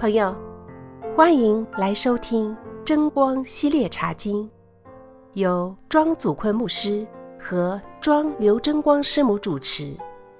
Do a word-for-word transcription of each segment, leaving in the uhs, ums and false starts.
朋友，欢迎来收听真光系列茶经，由庄祖坤牧师和庄刘真光师母主持。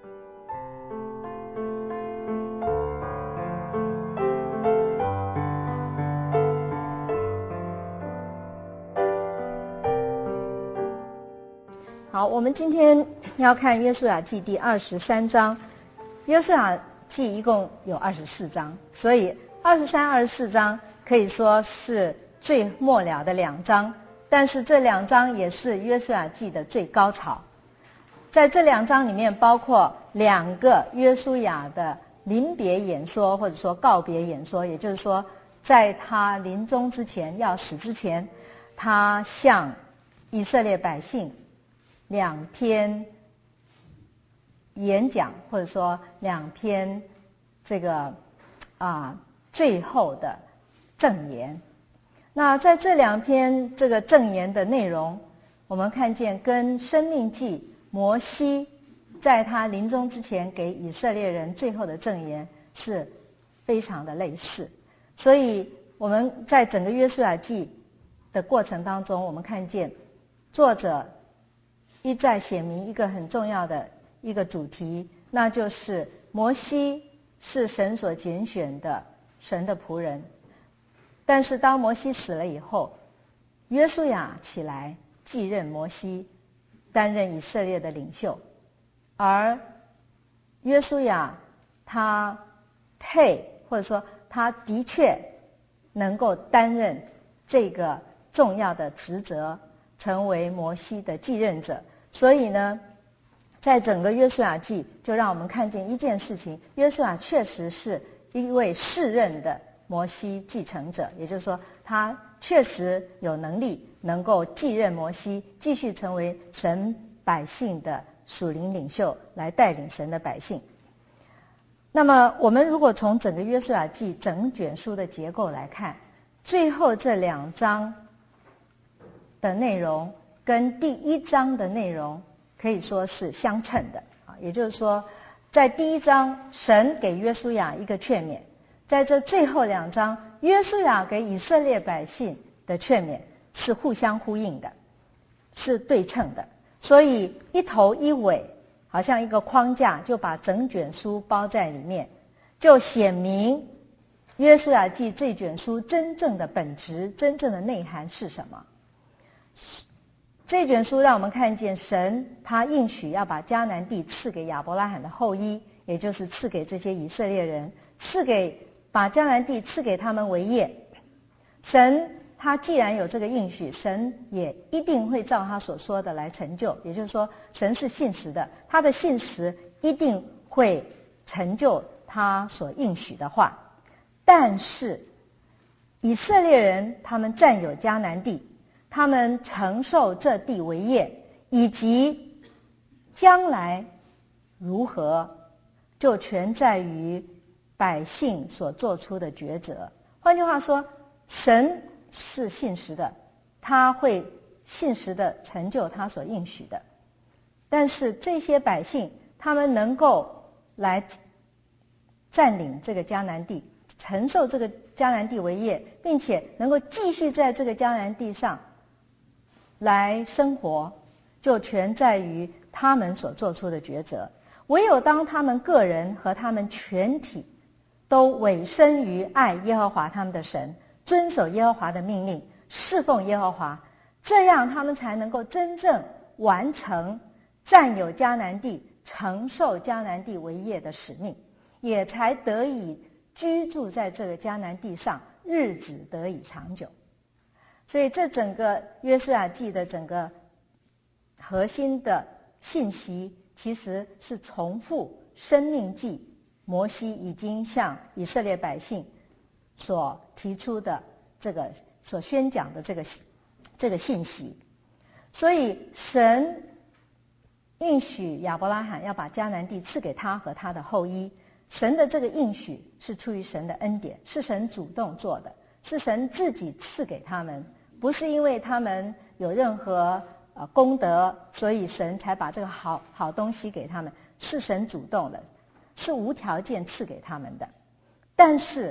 好，我们今天要看约书亚记第二十三章。约书亚记一共有二十四章，所以二十三、二十四章可以说是最末了的两章，但是这两章也是约书亚记的最高潮。在这两章里面包括两个约书亚的临别演说，或者说告别演说，也就是说在他临终之前，要死之前，他向以色列百姓两篇演讲，或者说两篇这个啊最后的证言。那在这两篇这个证言的内容，我们看见跟申命记摩西在他临终之前给以色列人最后的证言是非常的类似。所以我们在整个约书亚记的过程当中，我们看见作者一再写明一个很重要的一个主题，那就是摩西是神所拣选的神的仆人，但是当摩西死了以后，约书亚起来继任摩西，担任以色列的领袖，而约书亚他配，或者说他的确能够担任这个重要的职责，成为摩西的继任者。所以呢，在整个约书亚记就让我们看见一件事情，约书亚确实是一位世任的摩西继承者，也就是说他确实有能力能够继任摩西，继续成为神百姓的属灵领袖，来带领神的百姓。那么我们如果从整个约书亚记整卷书的结构来看，最后这两章的内容跟第一章的内容可以说是相称的啊，也就是说在第一章神给约书亚一个劝勉，在这最后两章约书亚给以色列百姓的劝勉是互相呼应的，是对称的，所以一头一尾好像一个框架，就把整卷书包在里面，就显明约书亚记这卷书真正的本质，真正的内涵是什么。这卷书让我们看见神他应许要把迦南地赐给亚伯拉罕的后裔，也就是赐给这些以色列人，赐给把迦南地赐给他们为业。神他既然有这个应许，神也一定会照他所说的来成就，也就是说神是信实的，他的信实一定会成就他所应许的话。但是以色列人他们占有迦南地，他们承受这地为业，以及将来如何，就全在于百姓所做出的抉择。换句话说，神是信实的，他会信实的成就他所应许的。但是这些百姓他们能够来占领这个迦南地，承受这个迦南地为业，并且能够继续在这个迦南地上来生活，就全在于他们所做出的抉择。唯有当他们个人和他们全体都委身于爱耶和华他们的神，遵守耶和华的命令，侍奉耶和华，这样他们才能够真正完成占有迦南地、承受迦南地为业的使命，也才得以居住在这个迦南地上，日子得以长久。所以这整个约书亚记的整个核心的信息，其实是重复申命记摩西已经向以色列百姓所提出的这个所宣讲的这个这个信息。所以神应许亚伯拉罕要把迦南地赐给他和他的后裔，神的这个应许是出于神的恩典，是神主动做的，是神自己赐给他们，不是因为他们有任何呃功德，所以神才把这个好好东西给他们，是神主动的，是无条件赐给他们的。但是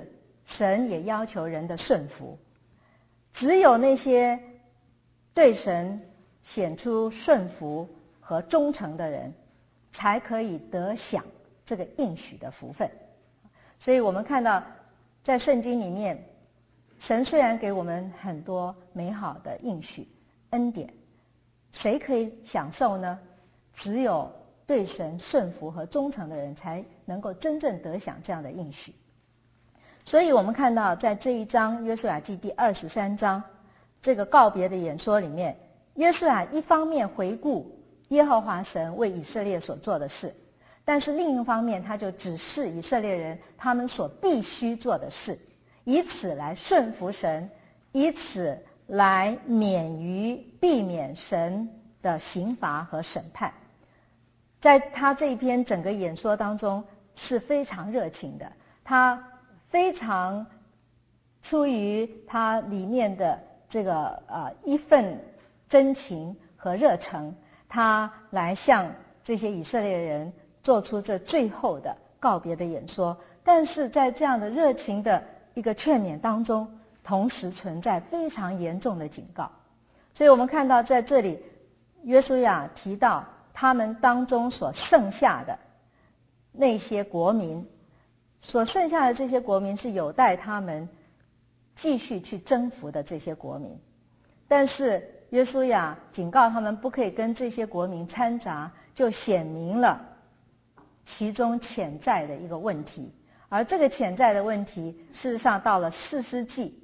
神也要求人的顺服。只有那些对神显出顺服和忠诚的人，才可以得享这个应许的福分。所以我们看到在圣经里面，神虽然给我们很多美好的应许恩典，谁可以享受呢？只有对神顺服和忠诚的人才能够真正得享这样的应许。所以我们看到在这一章约书亚记第二十三章这个告别的演说里面，约书亚一方面回顾耶和华神为以色列所做的事，但是另一方面他就指示以色列人他们所必须做的事，以此来顺服神，以此来免于避免神的刑罚和审判。在他这一篇整个演说当中是非常热情的，他非常出于他里面的这个呃一份真情和热诚，他来向这些以色列人做出这最后的告别的演说。但是在这样的热情的一个劝勉当中，同时存在非常严重的警告。所以我们看到在这里约书亚提到他们当中所剩下的那些国民，所剩下的这些国民是有待他们继续去征服的这些国民，但是约书亚警告他们不可以跟这些国民掺杂，就显明了其中潜在的一个问题。而这个潜在的问题事实上到了士师记，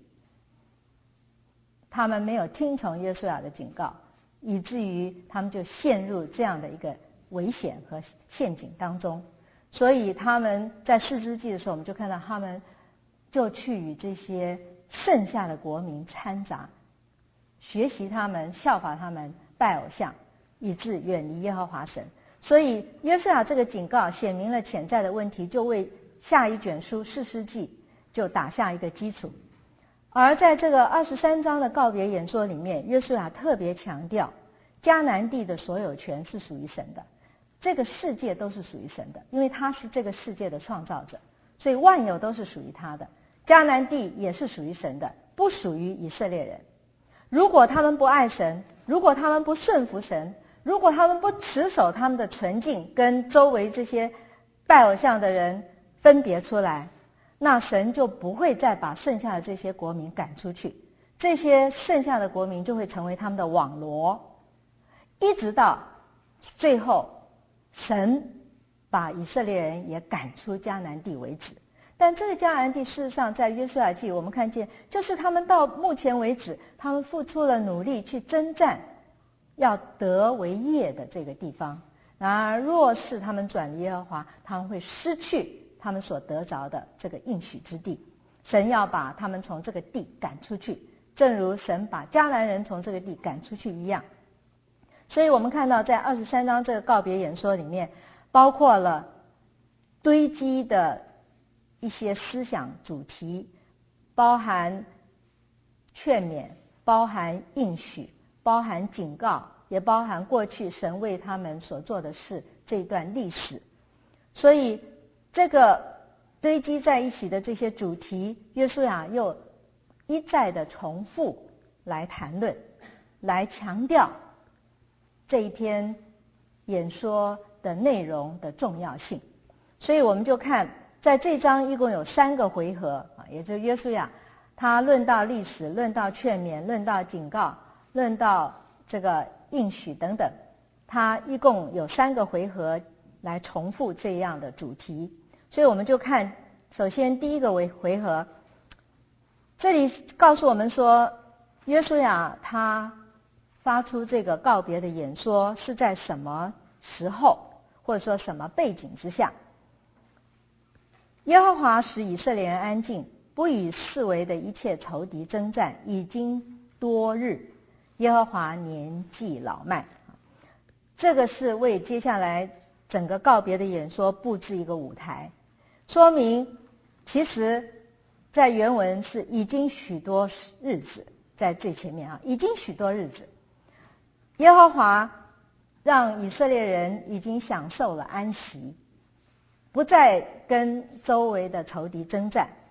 他们没有听从约书亚的警告，以至于他们就陷入这样的一个危险和陷阱当中。所以他们在士师记的时候，我们就看到他们就去与这些剩下的国民掺杂，学习他们，效法他们，拜偶像，以致远离耶和华神。所以约书亚这个警告显明了潜在的问题，就为下一卷书士师记就打下一个基础。而在这个二十三章的告别演说里面，约书亚特别强调迦南地的所有权是属于神的，这个世界都是属于神的，因为他是这个世界的创造者，所以万有都是属于他的。迦南地也是属于神的，不属于以色列人。如果他们不爱神，如果他们不顺服神，如果他们不持守他们的纯净，跟周围这些拜偶像的人分别出来，那神就不会再把剩下的这些国民赶出去，这些剩下的国民就会成为他们的网罗，一直到最后神把以色列人也赶出迦南地为止。但这个迦南地事实上在约书亚记我们看见，就是他们到目前为止他们付出了努力去征战要得为业的这个地方。然而若是他们转离耶和华，他们会失去他们所得着的这个应许之地，神要把他们从这个地赶出去，正如神把迦南人从这个地赶出去一样。所以我们看到在二十三章这个告别演说里面，包括了堆积的一些思想主题，包含劝勉，包含应许，包含警告，也包含过去神为他们所做的事这一段历史。所以这个堆积在一起的这些主题，约书亚又一再的重复来谈论，来强调这一篇演说的内容的重要性。所以我们就看在这章一共有三个回合，也就是约书亚他论到历史，论到劝勉，论到警告，论到这个应许等等，他一共有三个回合来重复这样的主题。所以我们就看首先第一个回回合，这里告诉我们说约书亚他发出这个告别的演说是在什么时候，或者说什么背景之下。耶和华使以色列人安静，不与四围的一切仇敌征战，已经多日，耶和华年纪老迈。这个是为接下来整个告别的演说布置一个舞台，说明其实在原文是已经许多日子，在最前面啊，已经许多日子，耶和华让以色列人已经享受了安息，不再跟周围的仇敌征战，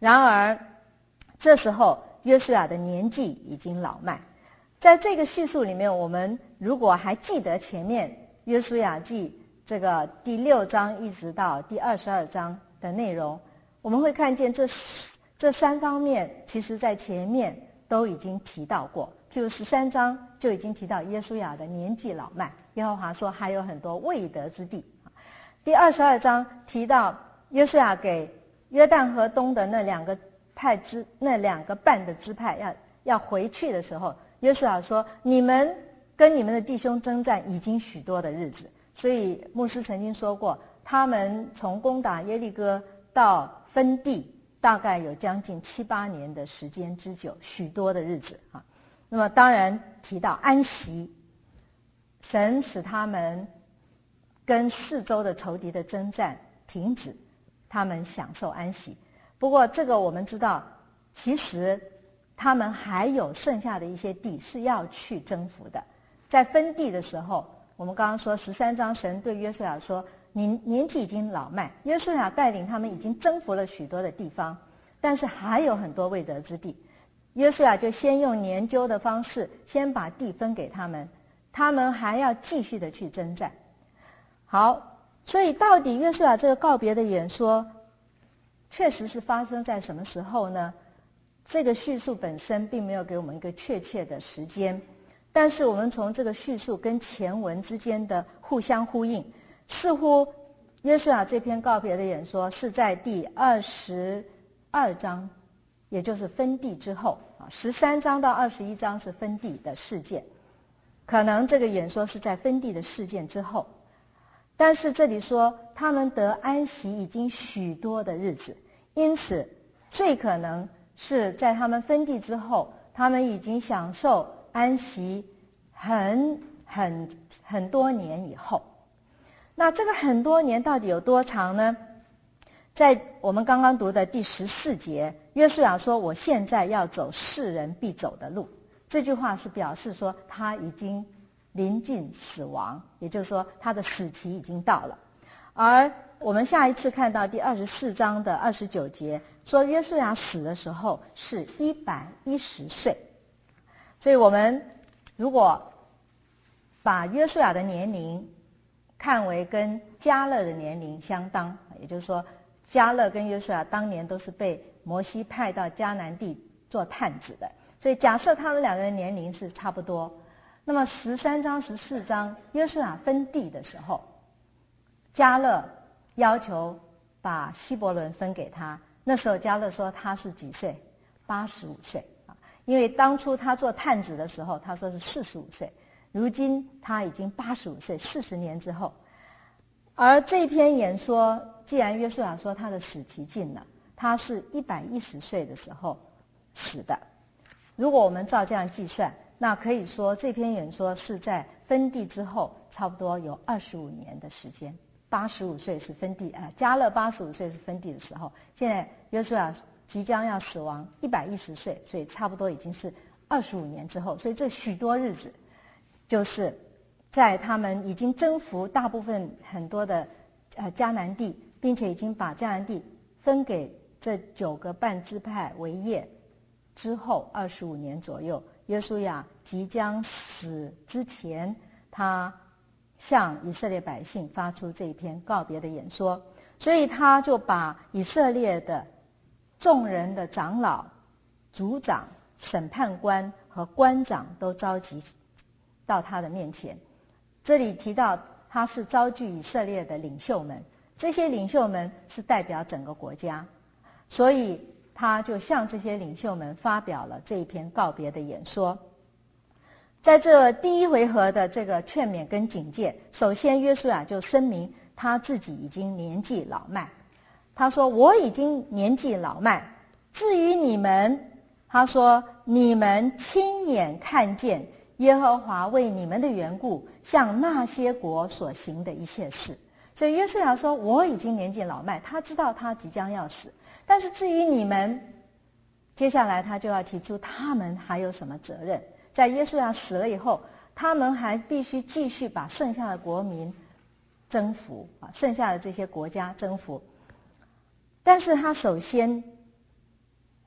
然而这时候约书亚的年纪已经老迈。在这个叙述里面，我们如果还记得前面约书亚记这个第六章一直到第二十二章的内容，我们会看见这这三方面其实在前面都已经提到过。譬如十三章就已经提到约书亚的年纪老迈，耶和华说还有很多未得之地。第二十二章提到约书亚给约旦河东的那两个派支那两个半的支派要要回去的时候，约书亚说你们跟你们的弟兄征战已经许多的日子。所以牧师曾经说过，他们从攻打耶利哥到分地大概有将近七八年的时间之久，许多的日子啊。那么当然提到安息，神使他们跟四周的仇敌的征战停止，他们享受安息。不过这个我们知道，其实他们还有剩下的一些地是要去征服的。在分地的时候，我们刚刚说十三章神对约书亚说你年纪已经老迈，约书亚带领他们已经征服了许多的地方，但是还有很多未得之地。约书亚就先用研究的方式先把地分给他们，他们还要继续的去征战。好，所以到底约书亚这个告别的演说确实是发生在什么时候呢？这个叙述本身并没有给我们一个确切的时间，但是我们从这个叙述跟前文之间的互相呼应，似乎约书亚这篇告别的演说是在第二十二章，也就是分地之后啊，十三章到二十一章是分地的事件，可能这个演说是在分地的事件之后。但是这里说他们得安息已经许多的日子，因此最可能是在他们分地之后，他们已经享受安息很很很多年以后。那这个很多年到底有多长呢？在我们刚刚读的第十四节，约书亚说我现在要走世人必走的路，这句话是表示说他已经临近死亡，也就是说他的死期已经到了。而我们下一次看到第二十四章的二十九节，说约书亚死的时候是一百一十岁。所以我们如果把约书亚的年龄看为跟迦勒的年龄相当，也就是说迦勒跟约书亚当年都是被摩西派到迦南地做探子的，所以假设他们两个人年龄是差不多，那么十三章十四章约书亚分地的时候，迦勒要求把希伯伦分给他，那时候迦勒说他是几岁？八十五岁啊，因为当初他做探子的时候他说是四十五岁，如今他已经八十五岁，四十年之后。而这篇演说，既然约书亚说他的死期近了，他是一百一十岁的时候死的。如果我们照这样计算，那可以说这篇演说是在分地之后差不多有二十五年的时间。八十五岁是分地，呃，迦勒八十五岁是分地的时候，现在约书亚即将要死亡，一百一十岁，所以差不多已经是二十五年之后。所以这许多日子就是在他们已经征服大部分很多的呃迦南地，并且已经把迦南地分给这九个半支派为业之后二十五年左右，约书亚即将死之前，他向以色列百姓发出这一篇告别的演说。所以他就把以色列的众人的长老、族长、审判官和官长都召集到他的面前。这里提到他是召聚以色列的领袖们，这些领袖们是代表整个国家，所以他就向这些领袖们发表了这一篇告别的演说。在这第一回合的这个劝勉跟警戒，首先约书亚就声明他自己已经年纪老迈。他说我已经年纪老迈，至于你们，他说你们亲眼看见耶和华为你们的缘故向那些国所行的一切事。所以约书亚说我已经年纪老迈，他知道他即将要死，但是至于你们，接下来他就要提出他们还有什么责任。在约书亚死了以后，他们还必须继续把剩下的国民征服啊，剩下的这些国家征服。但是他首先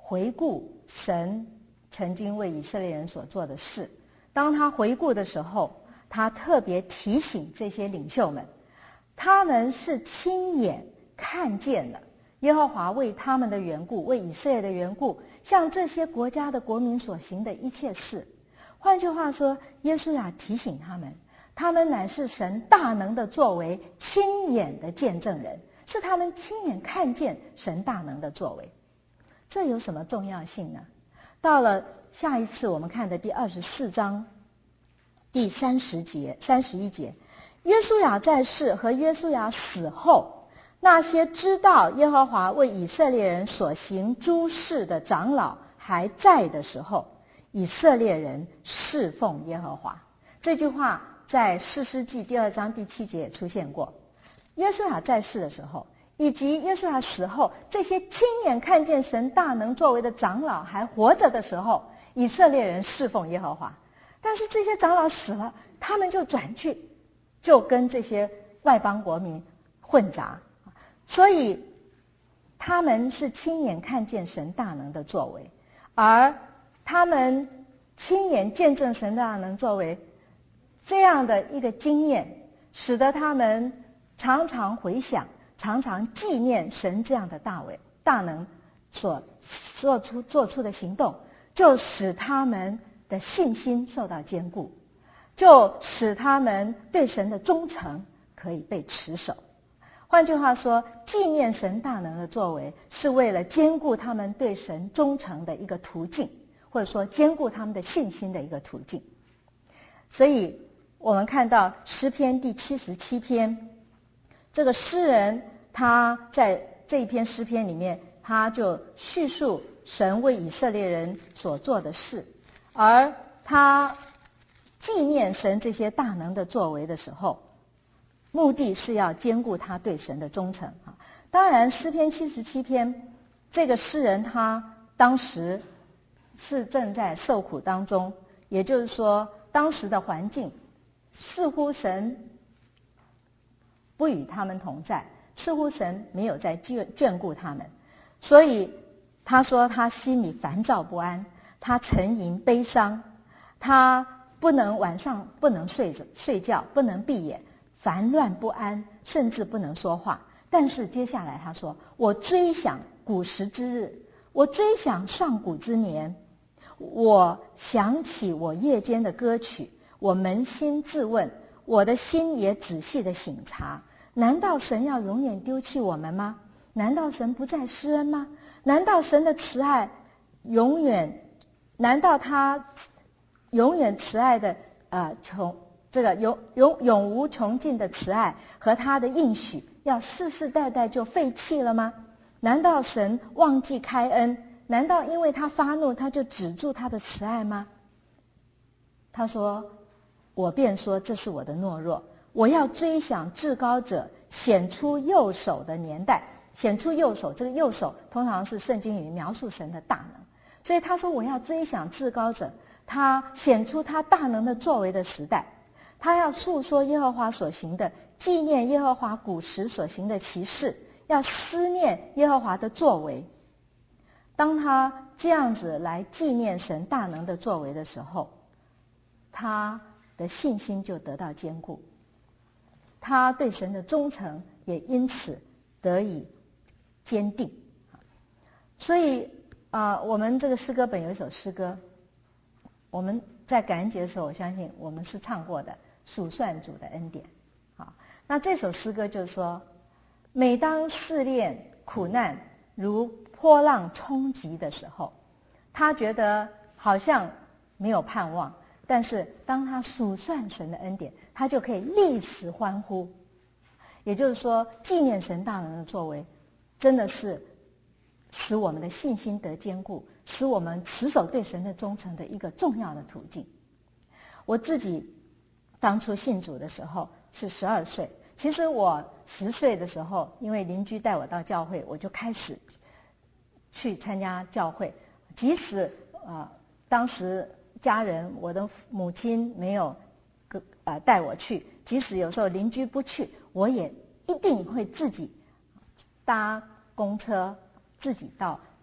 回顾神曾经为以色列人所做的事。当他回顾的时候，他特别提醒这些领袖们，他们是亲眼看见了耶和华为他们的缘故，为以色列的缘故，向这些国家的国民所行的一切事。换句话说，约书亚提醒他们，他们乃是神大能的作为亲眼的见证人，是他们亲眼看见神大能的作为。这有什么重要性呢？到了下一次我们看的第二十四章第三十节、三十一节，约书亚在世和约书亚死后，那些知道耶和华为以色列人所行诸事的长老还在的时候，以色列人侍奉耶和华。这句话在士师记第二章第七节也出现过。约书亚在世的时候，以及约书亚死后，这些亲眼看见神大能作为的长老还活着的时候，以色列人侍奉耶和华。但是这些长老死了，他们就转去，就跟这些外邦国民混杂，所以他们是亲眼看见神大能的作为，而他们亲眼见证神大能作为这样的一个经验，使得他们常常回想，常常纪念神这样的大伟大能所做出做出的行动，就使他们的信心受到坚固，就使他们对神的忠诚可以被持守。换句话说，纪念神大能的作为，是为了坚固他们对神忠诚的一个途径，或者说坚固他们的信心的一个途径。所以我们看到诗篇第七十七篇，这个诗人他在这一篇诗篇里面，他就叙述神为以色列人所做的事，而他纪念神这些大能的作为的时候，目的是要兼顾他对神的忠诚。当然诗篇七十七篇，这个诗人他当时是正在受苦当中，也就是说当时的环境似乎神不与他们同在，似乎神没有在眷眷顾他们，所以他说他心里烦躁不安，他沉吟悲伤，他不能晚上不能睡着睡觉，不能闭眼，烦乱不安，甚至不能说话。但是接下来他说，我追想古时之日，我追想上古之年，我想起我夜间的歌曲，我扪心自问，我的心也仔细的省察，难道神要永远丢弃我们吗？难道神不再施恩吗？难道神的慈爱永远难道他永远慈爱的呃穷这个永永永无穷尽的慈爱和他的应许要世世代代就废弃了吗？难道神忘记开恩？难道因为他发怒他就止住他的慈爱吗？他说，我便说这是我的懦弱，我要追想至高者显出右手的年代。显出右手，这个右手通常是圣经里描述神的大能，所以他说我要追想至高者他显出他大能的作为的时代，他要述说耶和华所行的，纪念耶和华古时所行的奇事，要思念耶和华的作为。当他这样子来纪念神大能的作为的时候，他的信心就得到坚固，他对神的忠诚也因此得以坚定。所以啊、呃，我们这个诗歌本有一首诗歌，我们在感恩节的时候，我相信我们是唱过的，数算主的恩典。好，那这首诗歌就是说，每当试炼苦难如波浪冲击的时候，他觉得好像没有盼望，但是当他数算神的恩典，他就可以立时欢呼。也就是说，纪念神大能的作为，真的是使我们的信心得坚固，使我们持守对神的忠诚的一个重要的途径。我自己当初信主的时候是十二岁，其实我十岁的时候，因为邻居带我到教会，我就开始去参加教会。即使呃当时家人，我的母亲没有呃带我去，即使有时候邻居不去，我也一定会自己搭公车，自己到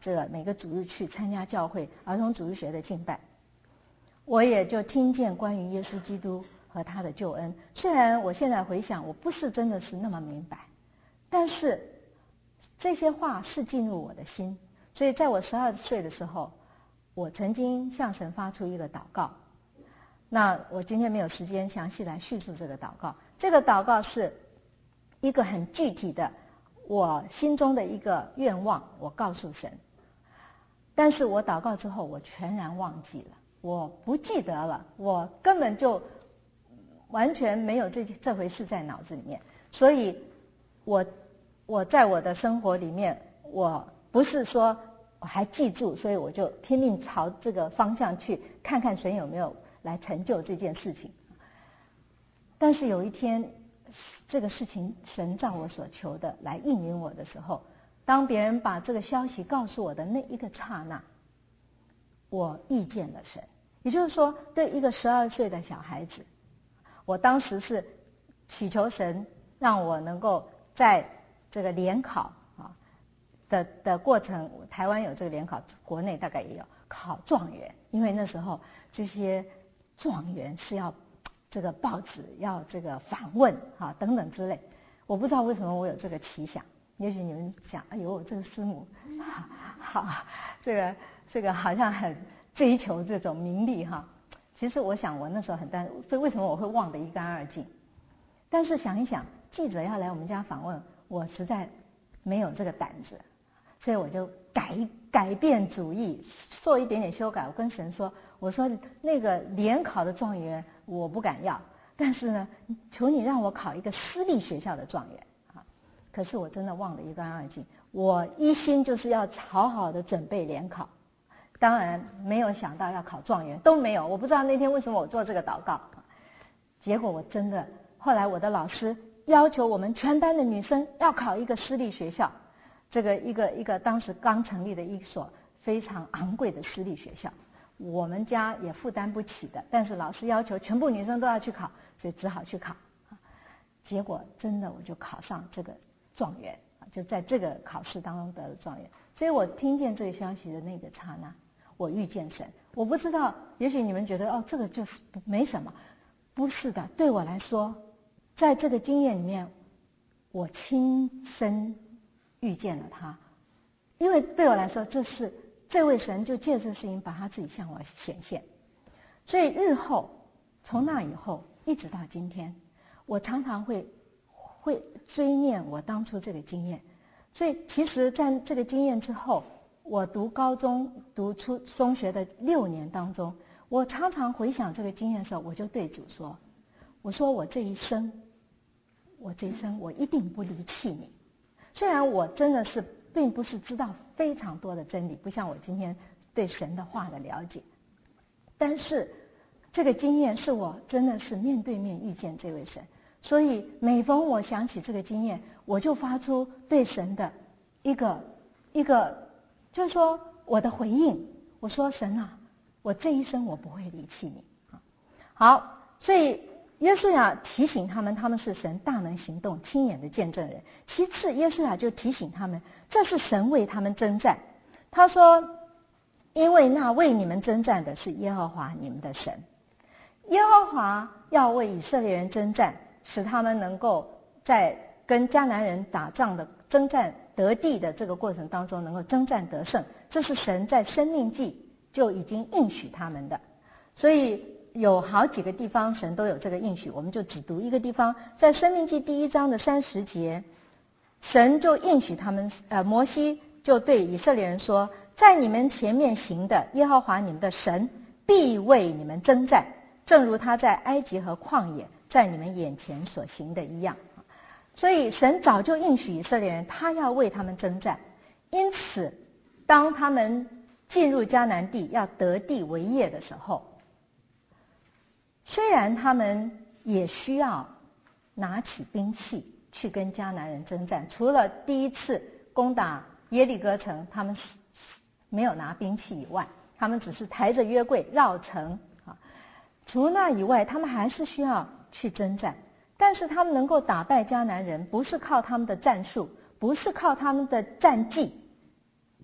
这个每个主日去参加教会儿童主日学的敬拜，我也就听见关于耶稣基督和他的救恩。虽然我现在回想，我不是真的是那么明白，但是这些话是进入我的心。所以在我十二岁的时候，我曾经向神发出一个祷告。那我今天没有时间详细来叙述这个祷告。这个祷告是一个很具体的我心中的一个愿望，我告诉神。但是我祷告之后，我全然忘记了，我不记得了，我根本就完全没有这这回事在脑子里面。所以我我在我的生活里面，我不是说我还记住，所以我就拼命朝这个方向去看看神有没有来成就这件事情。但是有一天，这个事情神照我所求的来应允我的时候，当别人把这个消息告诉我的那一个刹那，我遇见了神。也就是说，对一个十二岁的小孩子，我当时是祈求神让我能够在这个联考啊的的过程，台湾有这个联考，国内大概也有考状元，因为那时候这些状元是要这个报纸要这个访问啊等等之类。我不知道为什么我有这个奇想，也许你们想，哎呦，这个师母好，好这个这个好像很追求这种名利哈。其实我想我那时候很担，所以为什么我会忘得一干二净？但是想一想，记者要来我们家访问，我实在没有这个胆子，所以我就改改变主意，做一点点修改。我跟神说，我说那个联考的状元我不敢要，但是呢，求你让我考一个私立学校的状元啊！可是我真的忘得一干二净，我一心就是要好好的准备联考，当然没有想到要考状元，都没有。我不知道那天为什么我做这个祷告，结果我真的，后来我的老师要求我们全班的女生要考一个私立学校，这个一个一个当时刚成立的一所非常昂贵的私立学校，我们家也负担不起的，但是老师要求全部女生都要去考，所以只好去考。结果真的我就考上这个状元，就在这个考试当中得了状元。所以我听见这个消息的那个刹那，我遇见神。我不知道，也许你们觉得哦，这个就是没什么，不是的。对我来说，在这个经验里面，我亲身遇见了他，因为对我来说，这是这位神就借这事情把他自己向我显现。所以日后从那以后一直到今天，我常常会会追念我当初这个经验。所以其实在这个经验之后，我读高中读初中学的六年当中，我常常回想这个经验的时候，我就对主说，我说我这一生我这一生我一定不离弃你。虽然我真的是并不是知道非常多的真理，不像我今天对神的话的了解，但是这个经验是我真的是面对面遇见这位神。所以每逢我想起这个经验，我就发出对神的一个一个就是说我的回应，我说神啊，我这一生我不会离弃你。好，所以约书亚提醒他们，他们是神大能行动亲眼的见证人。其次约书亚就提醒他们，这是神为他们征战。他说，因为那为你们征战的是耶和华你们的神。耶和华要为以色列人征战，使他们能够在跟迦南人打仗的征战得地的这个过程当中能够征战得胜，这是神在申命记就已经应许他们的。所以有好几个地方神都有这个应许，我们就只读一个地方，在申命记第一章的三十节，神就应许他们，呃，摩西就对以色列人说，在你们前面行的耶和华你们的神必为你们征战，正如他在埃及和旷野在你们眼前所行的一样。所以神早就应许以色列人，他要为他们征战。因此当他们进入迦南地要得地为业的时候，虽然他们也需要拿起兵器去跟迦南人征战，除了第一次攻打耶利哥城他们没有拿兵器以外，他们只是抬着约柜绕城啊。除那以外，他们还是需要去征战。但是他们能够打败迦南人，不是靠他们的战术，不是靠他们的战绩，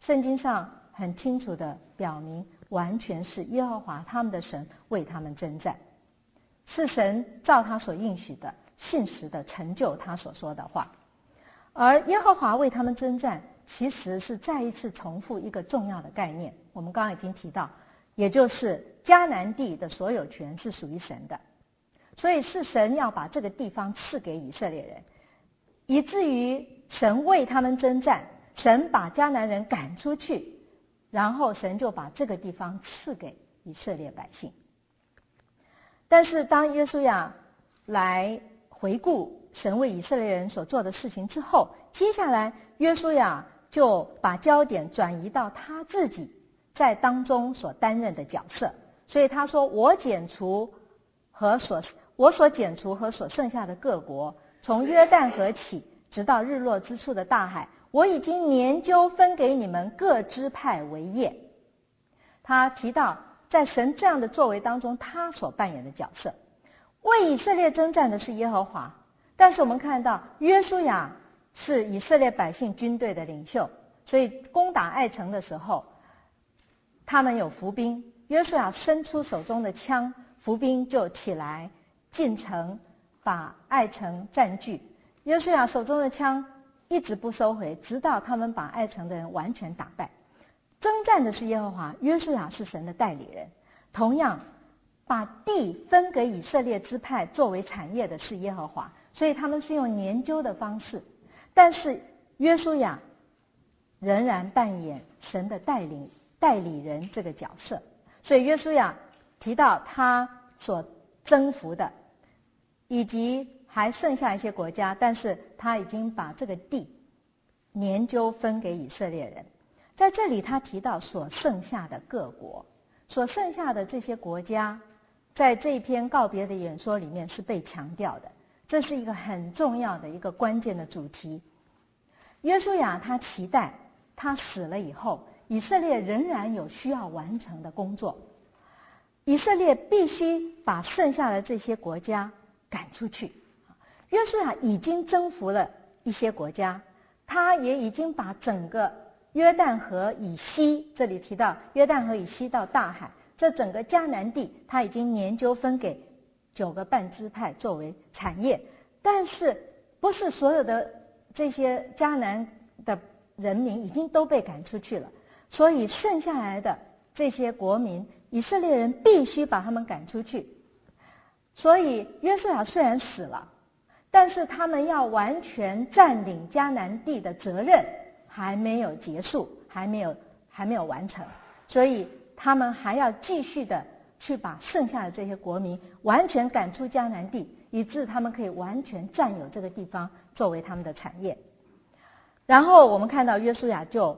圣经上很清楚的表明，完全是耶和华他们的神为他们征战，是神照他所应许的信实的成就他所说的话。而耶和华为他们征战，其实是再一次重复一个重要的概念，我们刚刚已经提到，也就是迦南地的所有权是属于神的，所以是神要把这个地方赐给以色列人，以至于神为他们征战，神把迦南人赶出去，然后神就把这个地方赐给以色列百姓。但是当约书亚来回顾神为以色列人所做的事情之后，接下来约书亚就把焦点转移到他自己在当中所担任的角色。所以他说，我剪除和所我所剪除和所剩下的各国，从约旦河起直到日落之处的大海，我已经研究分给你们各支派为业。他提到在神这样的作为当中，他所扮演的角色。为以色列征战的是耶和华，但是我们看到约书亚是以色列百姓军队的领袖，所以攻打爱城的时候，他们有伏兵，约书亚伸出手中的枪，伏兵就起来进城把爱城占据。约书亚手中的枪一直不收回，直到他们把爱城的人完全打败。征战的是耶和华，约书亚是神的代理人。同样把地分给以色列支派作为产业的是耶和华，所以他们是用研究的方式，但是约书亚仍然扮演神的带领代理人这个角色。所以约书亚提到他所征服的以及还剩下一些国家，但是他已经把这个地研究分给以色列人。在这里他提到所剩下的各国，所剩下的这些国家在这一篇告别的演说里面是被强调的，这是一个很重要的一个关键的主题。约书亚他期待他死了以后，以色列仍然有需要完成的工作，以色列必须把剩下的这些国家赶出去。约书亚已经征服了一些国家，他也已经把整个约旦河以西，这里提到约旦河以西到大海，这整个迦南地他已经研究分给九个半支派作为产业。但是不是所有的这些迦南的人民已经都被赶出去了，所以剩下来的这些国民，以色列人必须把他们赶出去。所以约书亚虽然死了，但是他们要完全占领迦南地的责任还没有结束，还没有还没有完成，所以他们还要继续的去把剩下的这些国民完全赶出迦南地，以致他们可以完全占有这个地方作为他们的产业。然后我们看到约书亚就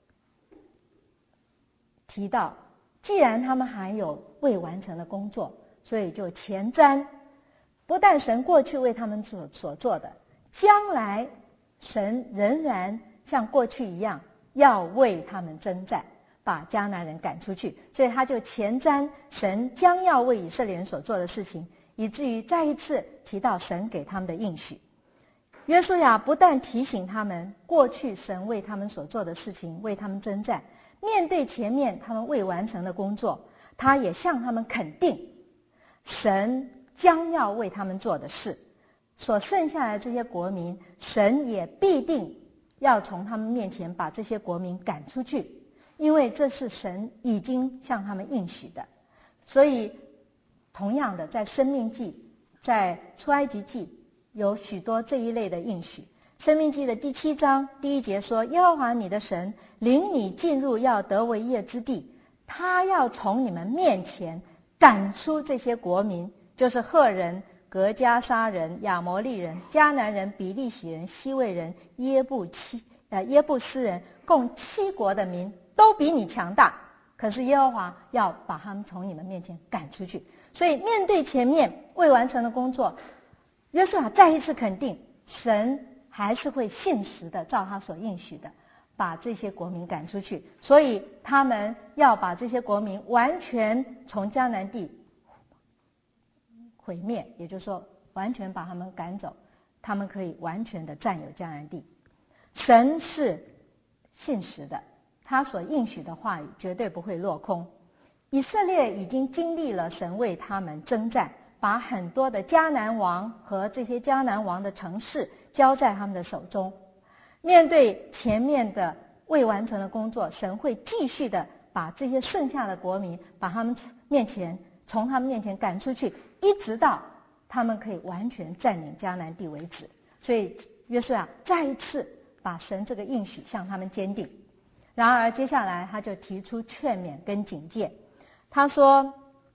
提到，既然他们还有未完成的工作，所以就前瞻，不但神过去为他们所所做的，将来神仍然像过去一样要为他们征战，把迦南人赶出去。所以他就前瞻神将要为以色列人所做的事情，以至于再一次提到神给他们的应许。约书亚不但提醒他们过去神为他们所做的事情，为他们征战，面对前面他们未完成的工作，他也向他们肯定神将要为他们做的事。所剩下的这些国民，神也必定要从他们面前把这些国民赶出去，因为这是神已经向他们应许的。所以同样的，在申命记，在出埃及记有许多这一类的应许。申命记的第七章第一节说，耶和华你的神领你进入要得为业之地，他要从你们面前赶出这些国民，就是赫人、革迦撒人、亚摩利人、迦南人、比利洗人、西魏人、耶布七呃耶布斯人，共七国的民都比你强大，可是耶和华要把他们从你们面前赶出去。所以面对前面未完成的工作，约书亚再一次肯定神还是会信实的照他所应许的把这些国民赶出去，所以他们要把这些国民完全从迦南地毁灭，也就是说完全把他们赶走，他们可以完全的占有迦南地。神是信实的， 他所应许的话语绝对不会落空。以色列已经经历了神为他们征战，把很多的迦南王和这些迦南王的城市交在他们的手中。面对前面的未完成的工作，神会继续的把这些剩下的国民把他们面前从他们面前赶出去，一直到他们可以完全占领迦南地为止。所以约书亚再一次把神这个应许向他们坚定。然而接下来他就提出劝勉跟警戒，他说，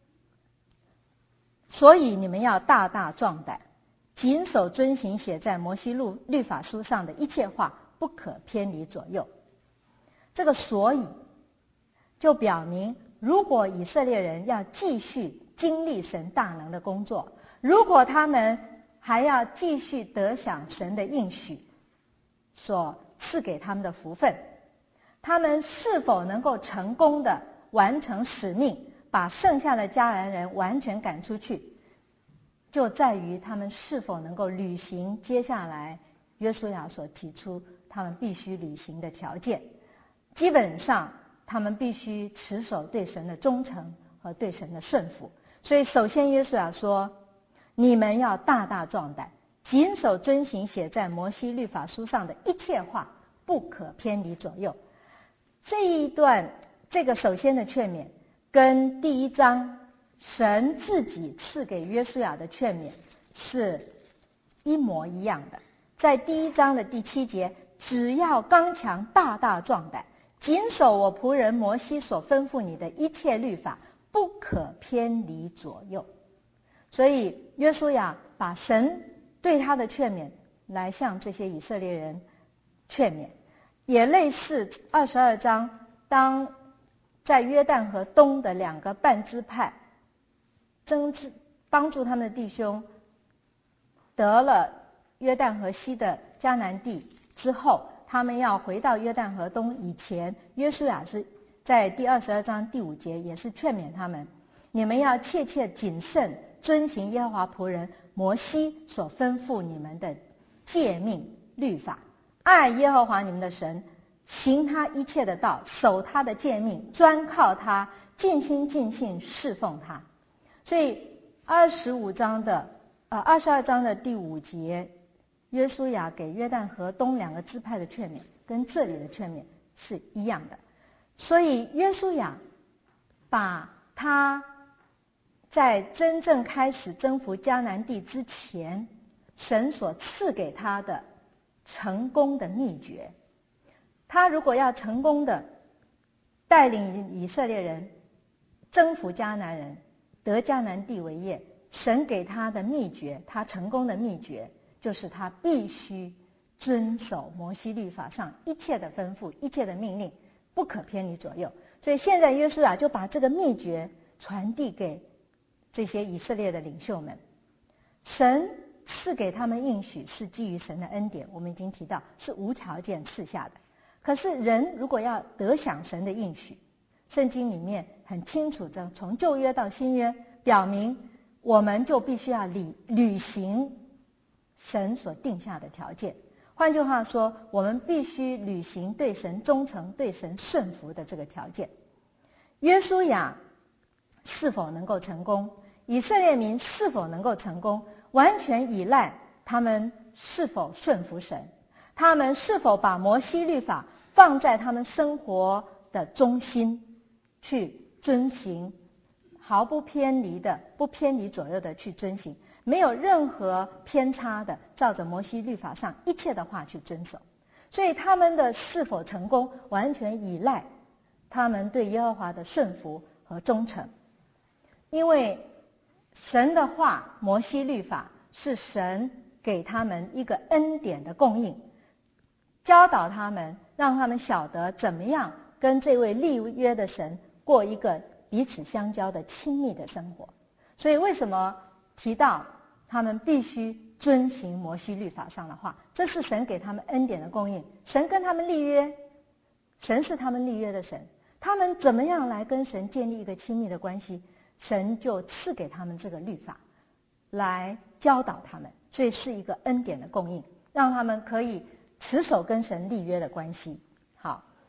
所以你们要大大壮胆，谨守遵行写在摩西律律法书上的一切话，不可偏离左右。这个所以就表明，如果以色列人要继续经历神大能的工作，如果他们还要继续得享神的应许所赐给他们的福分，他们是否能够成功的完成使命，把剩下的迦南人完全赶出去，就在于他们是否能够履行接下来约书亚所提出他们必须履行的条件。基本上他们必须持守对神的忠诚和对神的顺服。所以首先约书亚说，你们要大大壮胆，谨守遵行写在摩西律法书上的一切话，不可偏离左右。这一段这个首先的劝勉跟第一章神自己赐给约书亚的劝勉是一模一样的。在第一章的第七节，只要刚强大大壮胆，谨守我仆人摩西所吩咐你的一切律法，不可偏离左右。所以约书亚把神对他的劝勉来向这些以色列人劝勉，也类似二十二章，当在约旦河东的两个半支派争执帮助他们的弟兄得了约旦河西的迦南地之后，他们要回到约旦河东以前，约书亚是在第二十二章第五节也是劝勉他们，你们要切切谨慎遵行耶和华仆人摩西所吩咐你们的诫命律法，爱耶和华你们的神，行他一切的道，守他的诫命，专靠他，尽心尽性侍奉他。所以二十五章的呃二十二章的第五节，约书亚给约旦河东两个支派的劝勉跟这里的劝勉是一样的。所以约书亚把他在真正开始征服迦南地之前，神所赐给他的成功的秘诀，他如果要成功的带领以色列人征服迦南人，得迦南地为业，神给他的秘诀，他成功的秘诀就是他必须遵守摩西律法上一切的吩咐，一切的命令，不可偏离左右。所以现在约书亚就把这个秘诀传递给这些以色列的领袖们。神赐给他们应许是基于神的恩典，我们已经提到是无条件赐下的。可是人如果要得享神的应许，圣经里面很清楚的从旧约到新约表明，我们就必须要履履行神所定下的条件。换句话说，我们必须履行对神忠诚、对神顺服的这个条件。约书亚是否能够成功，以色列民是否能够成功，完全依赖他们是否顺服神，他们是否把摩西律法放在他们生活的中心去遵行，毫不偏离的，不偏离左右的去遵行，没有任何偏差的照着摩西律法上一切的话去遵守。所以他们的是否成功完全依赖他们对耶和华的顺服和忠诚。因为神的话，摩西律法是神给他们一个恩典的供应，教导他们，让他们晓得怎么样跟这位立约的神过一个彼此相交的亲密的生活。所以为什么提到他们必须遵行摩西律法上的话，这是神给他们恩典的供应。神跟他们立约，神是他们立约的神，他们怎么样来跟神建立一个亲密的关系，神就赐给他们这个律法来教导他们。所以是一个恩典的供应，让他们可以持守跟神立约的关系。好，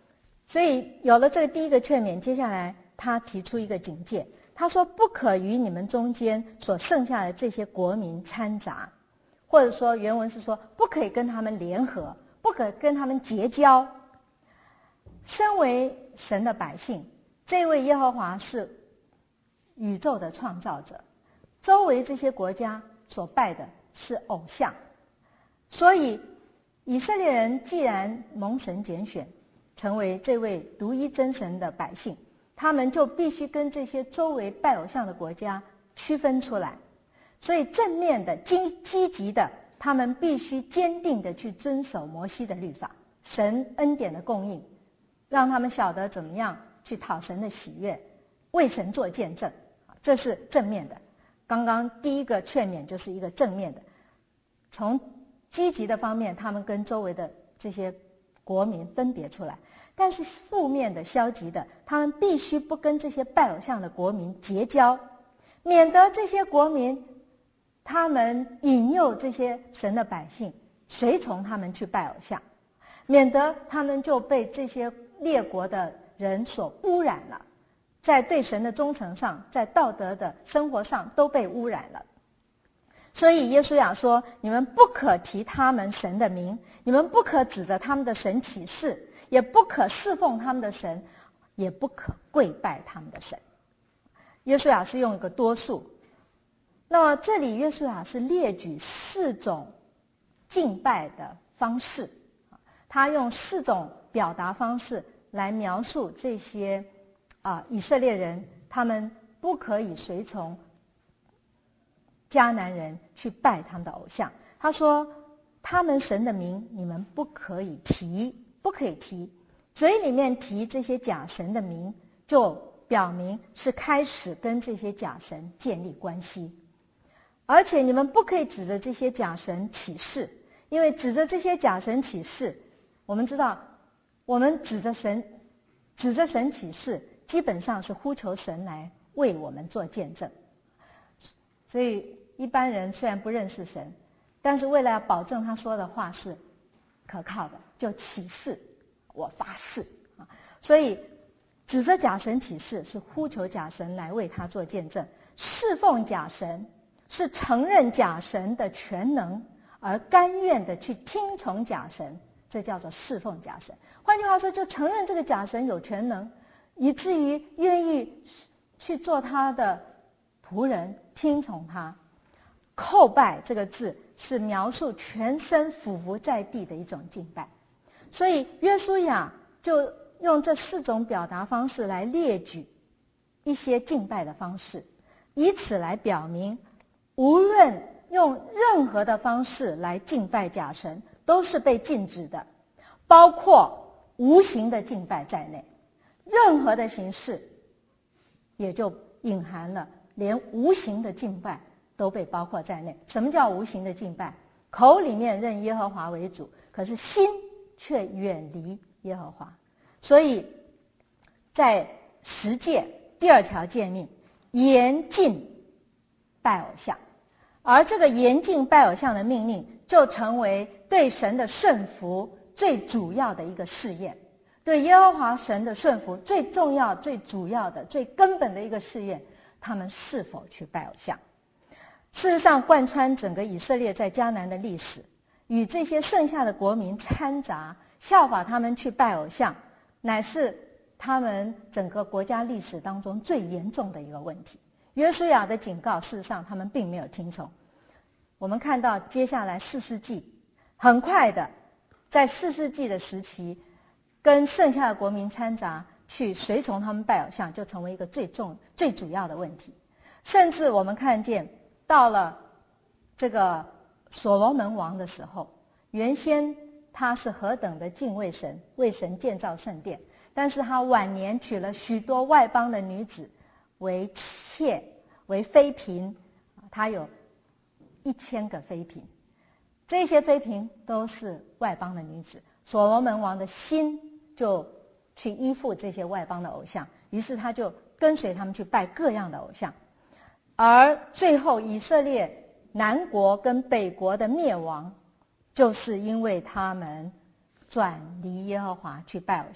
所以有了这个第一个劝勉，接下来他提出一个警戒，他说不可与你们中间所剩下的这些国民掺杂，或者说原文是说不可以跟他们联合，不可跟他们结交。身为神的百姓，这位耶和华是宇宙的创造者，周围这些国家所拜的是偶像，所以以色列人既然蒙神拣选成为这位独一真神的百姓，他们就必须跟这些周围拜偶像的国家区分出来。所以正面的积积极的，他们必须坚定的去遵守摩西的律法，神恩典的供应，让他们晓得怎么样去讨神的喜悦，为神做见证，这是正面的。刚刚第一个劝勉就是一个正面的，从积极的方面，他们跟周围的这些国民分别出来。但是负面的消极的，他们必须不跟这些拜偶像的国民结交，免得这些国民他们引诱这些神的百姓随从他们去拜偶像，免得他们就被这些列国的人所污染了，在对神的忠诚上，在道德的生活上都被污染了。所以耶稣亚说，你们不可提他们神的名，你们不可指着他们的神起誓，也不可侍奉他们的神，也不可跪拜他们的神。耶稣亚是用一个多数，那么这里约书亚是列举四种敬拜的方式，他用四种表达方式来描述这些啊以色列人，他们不可以随从迦南人去拜他们的偶像。他说他们神的名你们不可以提，不可以提，嘴里面提这些假神的名，就表明是开始跟这些假神建立关系。而且你们不可以指着这些假神起誓，因为指着这些假神起誓，我们知道我们指着神指着神起誓，基本上是呼求神来为我们做见证。所以一般人虽然不认识神，但是为了要保证他说的话是可靠的，就起誓，我发誓啊。所以指着假神起誓是呼求假神来为他做见证，侍奉假神是承认假神的全能，而甘愿的去听从假神，这叫做侍奉假神。换句话说，就承认这个假神有全能，以至于愿意去做他的仆人，听从他。叩拜这个字是描述全身俯伏在地的一种敬拜，所以约书亚就用这四种表达方式来列举一些敬拜的方式，以此来表明无论用任何的方式来敬拜假神都是被禁止的，包括无形的敬拜在内，任何的形式也就隐含了连无形的敬拜都被包括在内。什么叫无形的敬拜？口里面认耶和华为主，可是心却远离耶和华。所以在十诫第二条诫命，严禁拜偶像，而这个严禁拜偶像的命令就成为对神的顺服最主要的一个试验，对耶和华神的顺服最重要最主要的最根本的一个试验，他们是否去拜偶像。事实上贯穿整个以色列在迦南的历史，与这些剩下的国民掺杂，效法他们去拜偶像，乃是他们整个国家历史当中最严重的一个问题。约书亚的警告，事实上他们并没有听从。我们看到接下来四世纪，很快的在四世纪的时期，跟剩下的国民掺杂，去随从他们拜偶像，就成为一个最重最主要的问题。甚至我们看见到了这个所罗门王的时候，原先他是何等的敬畏神，为神建造圣殿，但是他晚年娶了许多外邦的女子为妾，为妃嫔，他有一千个妃嫔，这些妃嫔都是外邦的女子。所罗门王的心就去依附这些外邦的偶像，于是他就跟随他们去拜各样的偶像。而最后以色列南国跟北国的灭亡，就是因为他们转离耶和华去拜偶像。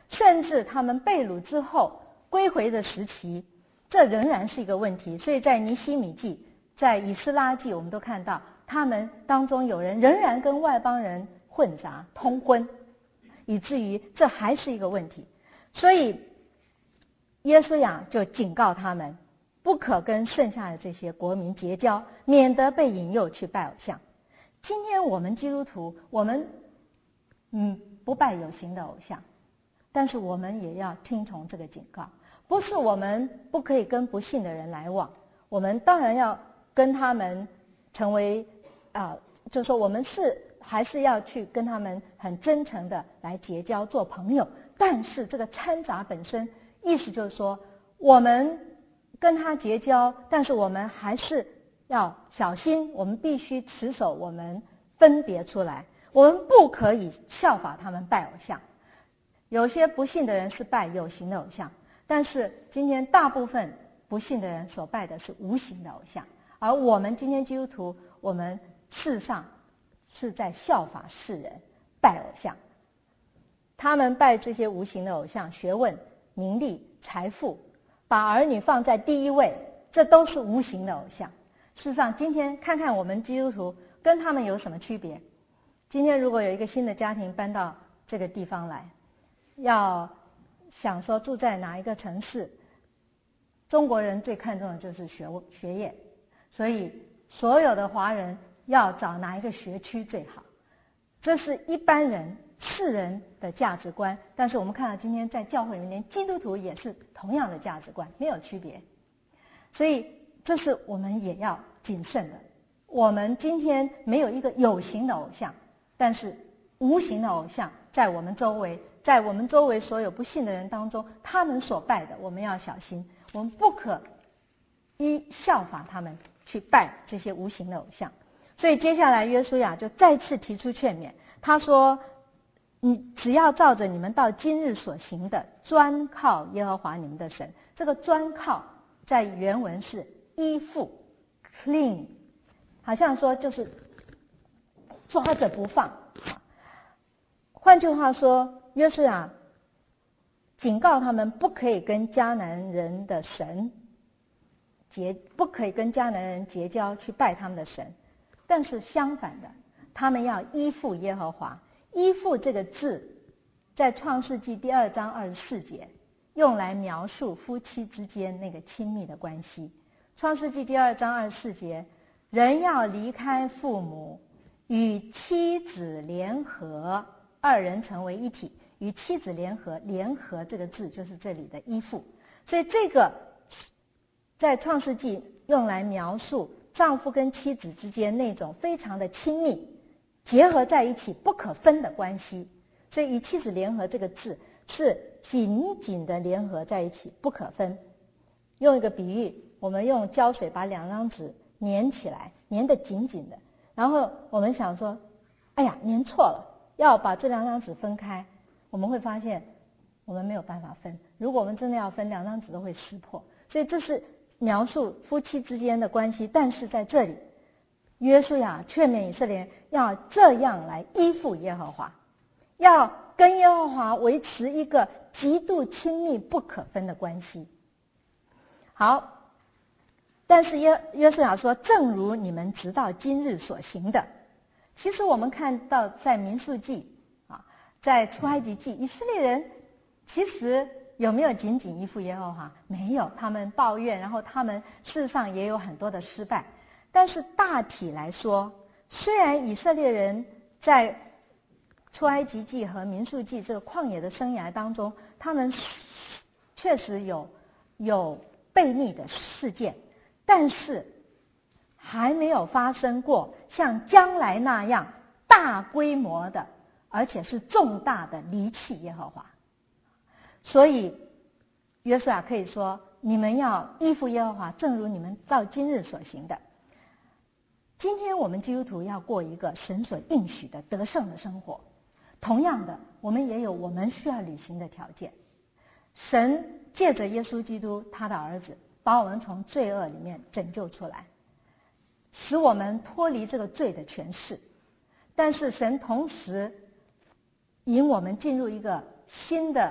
甚至他们被掳之后归回的时期，这仍然是一个问题。所以在尼希米记、在以斯拉记，我们都看到他们当中有人仍然跟外邦人混杂通婚，以至于这还是一个问题。所以约书亚就警告他们，不可跟剩下的这些国民结交，免得被引诱去拜偶像。今天我们基督徒，我们嗯不拜有形的偶像，但是我们也要听从这个警告。不是我们不可以跟不信的人来往，我们当然要跟他们成为啊、呃，就是说我们是还是要去跟他们很真诚的来结交做朋友。但是这个掺杂本身意思就是说，我们跟他结交，但是我们还是要小心，我们必须持守，我们分别出来，我们不可以效法他们拜偶像。有些不信的人是拜有形的偶像，但是今天大部分不信的人所拜的是无形的偶像，而我们今天基督徒，我们事实上是在效法世人拜偶像。他们拜这些无形的偶像，学问、名利、财富，把儿女放在第一位，这都是无形的偶像。事实上，今天看看我们基督徒跟他们有什么区别。今天如果有一个新的家庭搬到这个地方来，要想说住在哪一个城市，中国人最看重的就是学学业，所以所有的华人要找哪一个学区最好，这是一般人世人的价值观。但是我们看到今天在教会里面，连基督徒也是同样的价值观，没有区别。所以这是我们也要谨慎的。我们今天没有一个有形的偶像，但是无形的偶像在我们周围，在我们周围所有不信的人当中，他们所拜的我们要小心，我们不可依效法他们去拜这些无形的偶像。所以接下来约书亚就再次提出劝勉，他说，你只要照着你们到今日所行的，专靠耶和华你们的神。这个专靠在原文是依附 cling， 好像说就是抓着不放。换句话说，约书亚警告他们不可以跟迦南人的神结，不可以跟迦南人结交去拜他们的神。但是相反的，他们要依附耶和华。依附这个字在创世纪第二章二十四节用来描述夫妻之间那个亲密的关系。创世纪第二章二十四节，人要离开父母，与妻子联合，二人成为一体。与妻子联合，联合这个字就是这里的依附。所以这个在创世纪用来描述丈夫跟妻子之间那种非常的亲密，结合在一起不可分的关系。所以与妻子联合这个字是紧紧的联合在一起，不可分。用一个比喻，我们用胶水把两张纸粘起来，粘得紧紧的，然后我们想说，哎呀，粘错了，要把这两张纸分开，我们会发现我们没有办法分。如果我们真的要分，两张纸都会撕破。所以这是描述夫妻之间的关系。但是在这里，约书亚劝勉以色列人要这样来依附耶和华，要跟耶和华维持一个极度亲密不可分的关系。好，但是约约书亚说，正如你们直到今日所行的。其实我们看到在民数记啊，在出埃及记，以色列人其实有没有紧紧依附耶和华？没有，他们抱怨，然后他们事实上也有很多的失败。但是大体来说，虽然以色列人在出埃及记和民数记这个旷野的生涯当中，他们确实有有悖逆的事件，但是还没有发生过像将来那样大规模的，而且是重大的离弃耶和华。所以约书亚可以说，你们要依附耶和华，正如你们到今日所行的。今天我们基督徒要过一个神所应许的得胜的生活，同样的，我们也有我们需要履行的条件。神借着耶稣基督他的儿子，把我们从罪恶里面拯救出来，使我们脱离这个罪的权势。但是神同时引我们进入一个新的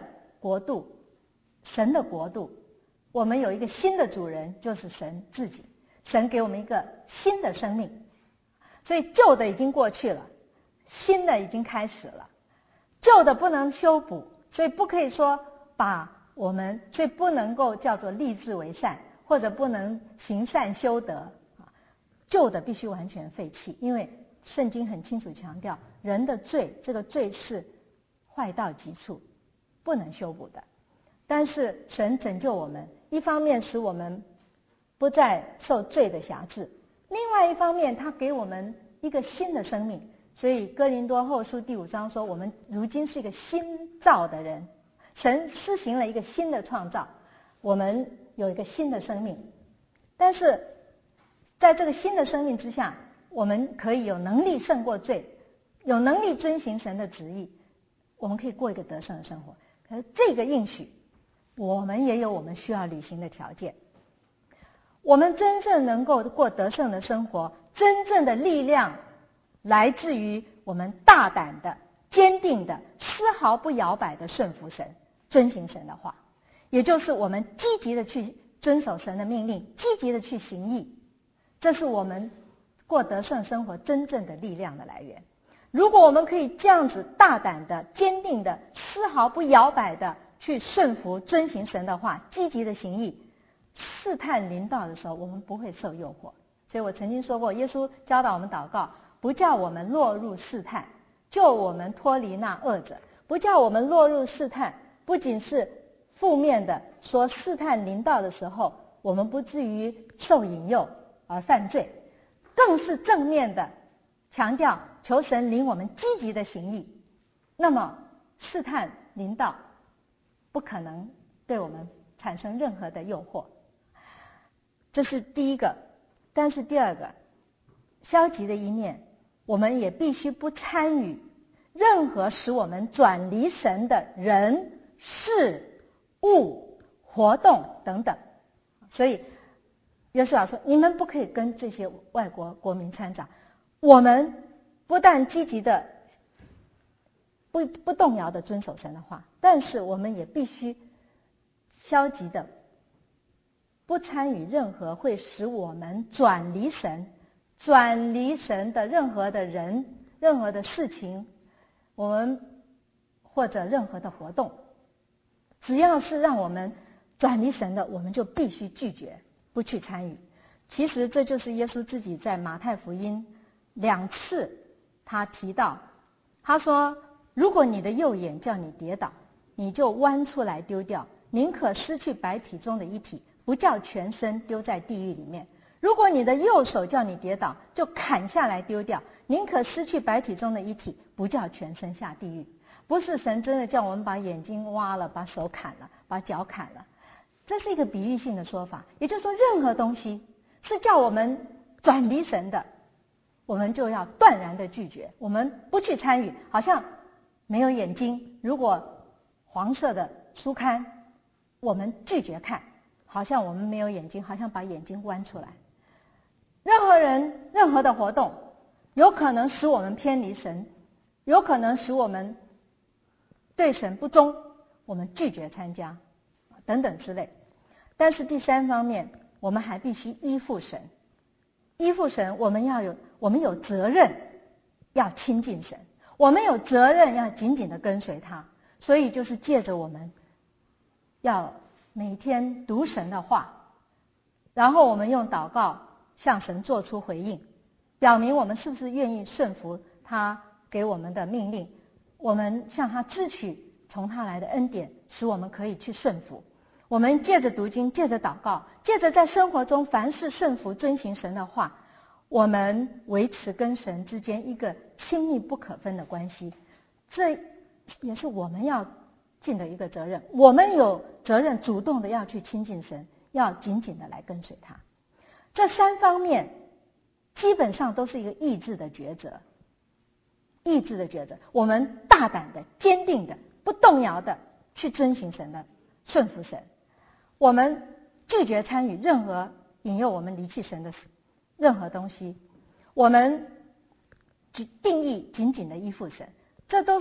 国度，神的国度，我们有一个新的主人，就是神自己。神给我们一个新的生命，所以旧的已经过去了，新的已经开始了。旧的不能修补，所以不可以说把我们，所以不能够叫做立志为善，或者不能行善修德。旧的必须完全废弃，因为圣经很清楚强调，人的罪，这个罪是坏到极处，不能修补的。但是神拯救我们，一方面使我们不再受罪的辖制，另外一方面他给我们一个新的生命。所以哥林多后书第五章说，我们如今是一个新造的人，神施行了一个新的创造，我们有一个新的生命。但是在这个新的生命之下，我们可以有能力胜过罪，有能力遵行神的旨意，我们可以过一个得胜的生活。可是这个应许，我们也有我们需要履行的条件。我们真正能够过得胜的生活，真正的力量来自于我们大胆的、坚定的、丝毫不摇摆的顺服神，遵行神的话，也就是我们积极的去遵守神的命令，积极的去行义。这是我们过得胜生活真正的力量的来源。如果我们可以这样子大胆的、坚定的、丝毫不摇摆的去顺服、遵行神的话，积极的行义，试探临到的时候，我们不会受诱惑。所以我曾经说过，耶稣教导我们祷告，不叫我们落入试探，救我们脱离那恶者。不叫我们落入试探，不仅是负面的说试探临到的时候，我们不至于受引诱而犯罪，更是正面的强调求神领我们积极的行义。那么试探临到不可能对我们产生任何的诱惑，这是第一个。但是第二个，消极的一面，我们也必须不参与任何使我们转离神的人、事、物、活动等等。所以约书亚说，你们不可以跟这些外国国民参杂。我们不但积极的不不动摇的遵守神的话，但是我们也必须消极的不参与任何会使我们转离神转离神的任何的人、任何的事情，我们或者任何的活动，只要是让我们转离神的，我们就必须拒绝，不去参与。其实这就是耶稣自己在马太福音两次他提到，他说，如果你的右眼叫你跌倒，你就剜出来丢掉，宁可失去百体中的一体，不叫全身丢在地狱里面。如果你的右手叫你跌倒，就砍下来丢掉，宁可失去百体中的一体，不叫全身下地狱。不是神真的叫我们把眼睛挖了，把手砍了，把脚砍了，这是一个比喻性的说法。也就是说，任何东西是叫我们转离神的，我们就要断然的拒绝，我们不去参与。好像没有眼睛，如果黄色的书刊我们拒绝看，好像我们没有眼睛，好像把眼睛剜出来。任何人任何的活动有可能使我们偏离神，有可能使我们对神不忠，我们拒绝参加等等之类。但是第三方面，我们还必须依附神。依附神，我们要有我们有责任要亲近神，我们有责任要紧紧的跟随他。所以就是借着我们要每天读神的话，然后我们用祷告向神做出回应，表明我们是不是愿意顺服他给我们的命令，我们向他支取从他来的恩典，使我们可以去顺服。我们借着读经，借着祷告，借着在生活中凡事顺服遵行神的话，我们维持跟神之间一个亲密不可分的关系。这也是我们要尽的一个责任，我们有责任主动的要去亲近神，要紧紧的来跟随他。这三方面基本上都是一个意志的抉择，意志的抉择。我们大胆的、坚定的、不动摇的去遵行神的、顺服神。我们拒绝参与任何引诱我们离弃神的任何东西。我们定义紧紧的依附神，这都是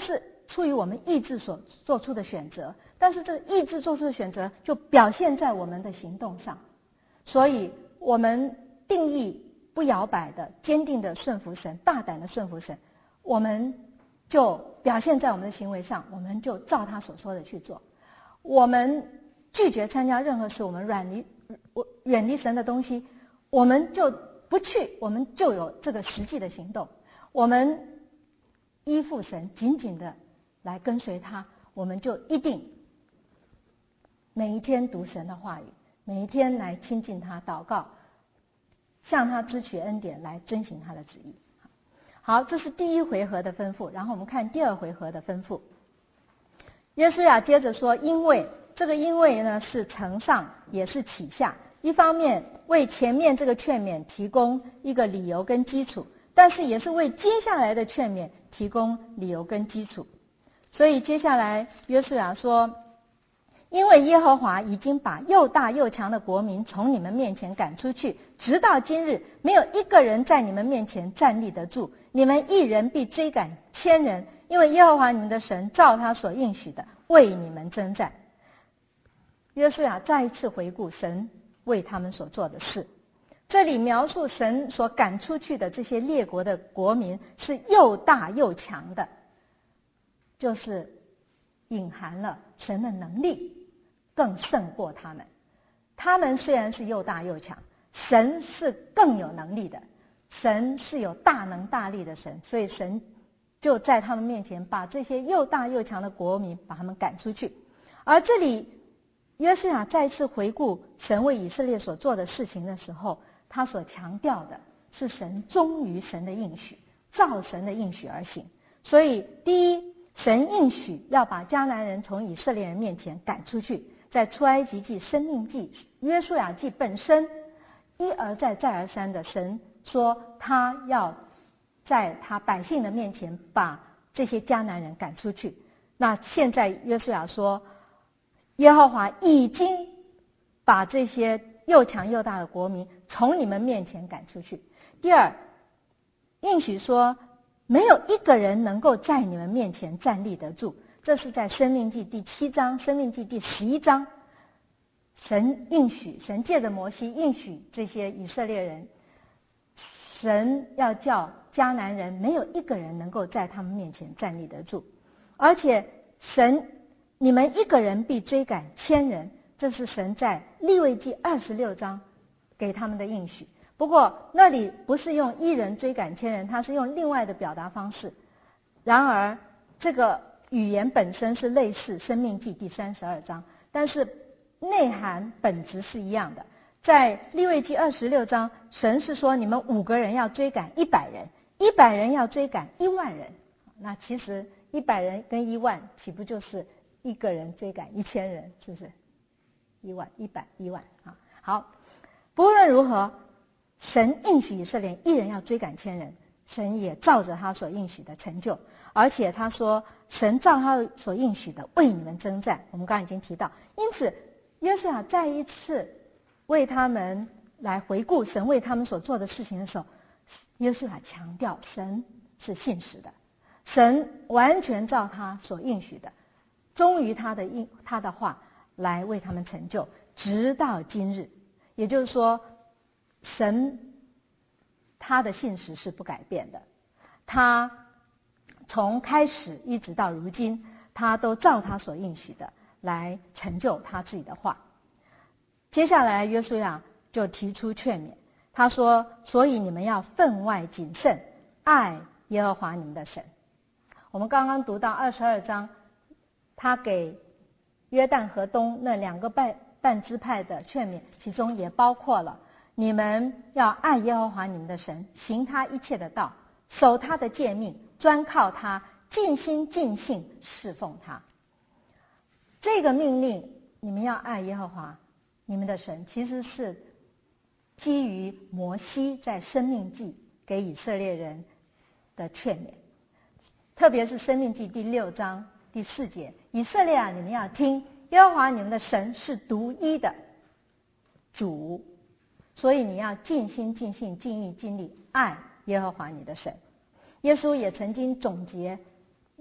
出于我们意志所做出的选择，但是这个意志做出的选择就表现在我们的行动上。所以我们定义不摇摆的、坚定的顺服神，大胆的顺服神，我们就表现在我们的行为上，我们就照他所说的去做。我们拒绝参加任何事，我们远离远离神的东西，我们就不去，我们就有这个实际的行动。我们依附神，紧紧的来跟随他，我们就一定每一天读神的话语，每一天来亲近他，祷告，向他支取恩典，来遵行他的旨意。好，这是第一回合的吩咐。然后我们看第二回合的吩咐。约书亚接着说，因为这个因为呢是承上也是启下，一方面为前面这个劝勉提供一个理由跟基础，但是也是为接下来的劝勉提供理由跟基础。所以接下来约书亚说，因为耶和华已经把又大又强的国民从你们面前赶出去，直到今日没有一个人在你们面前站立得住，你们一人必追赶千人，因为耶和华你们的神照他所应许的为你们征战。约书亚再一次回顾神为他们所做的事，这里描述神所赶出去的这些列国的国民是又大又强的，就是隐含了神的能力更胜过他们。他们虽然是又大又强，神是更有能力的，神是有大能大力的神，所以神就在他们面前把这些又大又强的国民把他们赶出去。而这里约书亚再次回顾神为以色列所做的事情的时候，他所强调的是神忠于神的应许，照神的应许而行。所以第一，神应许要把迦南人从以色列人面前赶出去，在出埃及记、申命记、约书亚记本身一而再再而三的，神说他要在他百姓的面前把这些迦南人赶出去。那现在约书亚说，耶和华已经把这些又强又大的国民从你们面前赶出去。第二，应许说没有一个人能够在你们面前站立得住，这是在申命记第七章、申命记第十一章，神应许，神借着摩西应许这些以色列人，神要叫迦南人没有一个人能够在他们面前站立得住，而且神你们一个人必追赶千人，这是神在利未记二十六章给他们的应许。不过那里不是用一人追赶千人，它是用另外的表达方式。然而这个语言本身是类似申命记第三十二章，但是内涵本质是一样的。在利未记二十六章，神是说你们五个人要追赶一百人，一百人要追赶一万人。那其实一百人跟一万岂不就是一个人追赶一千人，是不是？一万、一百、一万啊。好，不论如何，神应许以色列一人要追赶千人，神也照着他所应许的成就。而且他说，神照他所应许的为你们征战。我们刚刚已经提到，因此约书亚再一次为他们来回顾神为他们所做的事情的时候，约书亚强调神是信实的，神完全照他所应许的，忠于他的应他的话来为他们成就，直到今日。也就是说，神他的信实是不改变的，他从开始一直到如今，他都照他所应许的来成就他自己的话。接下来约书亚就提出劝勉，他说，所以你们要分外谨慎，爱耶和华你们的神。我们刚刚读到二十二章，他给约旦河东那两个半半支派的劝勉，其中也包括了你们要爱耶和华你们的神，行他一切的道，守他的诫命，专靠他，尽心尽性侍奉他。这个命令，你们要爱耶和华你们的神，其实是基于摩西在申命记给以色列人的劝勉，特别是申命记第六章第四节，以色列啊，你们要听，耶和华你们的神是独一的主，所以你要尽心尽性尽意尽力爱耶和华你的神。耶稣也曾经总结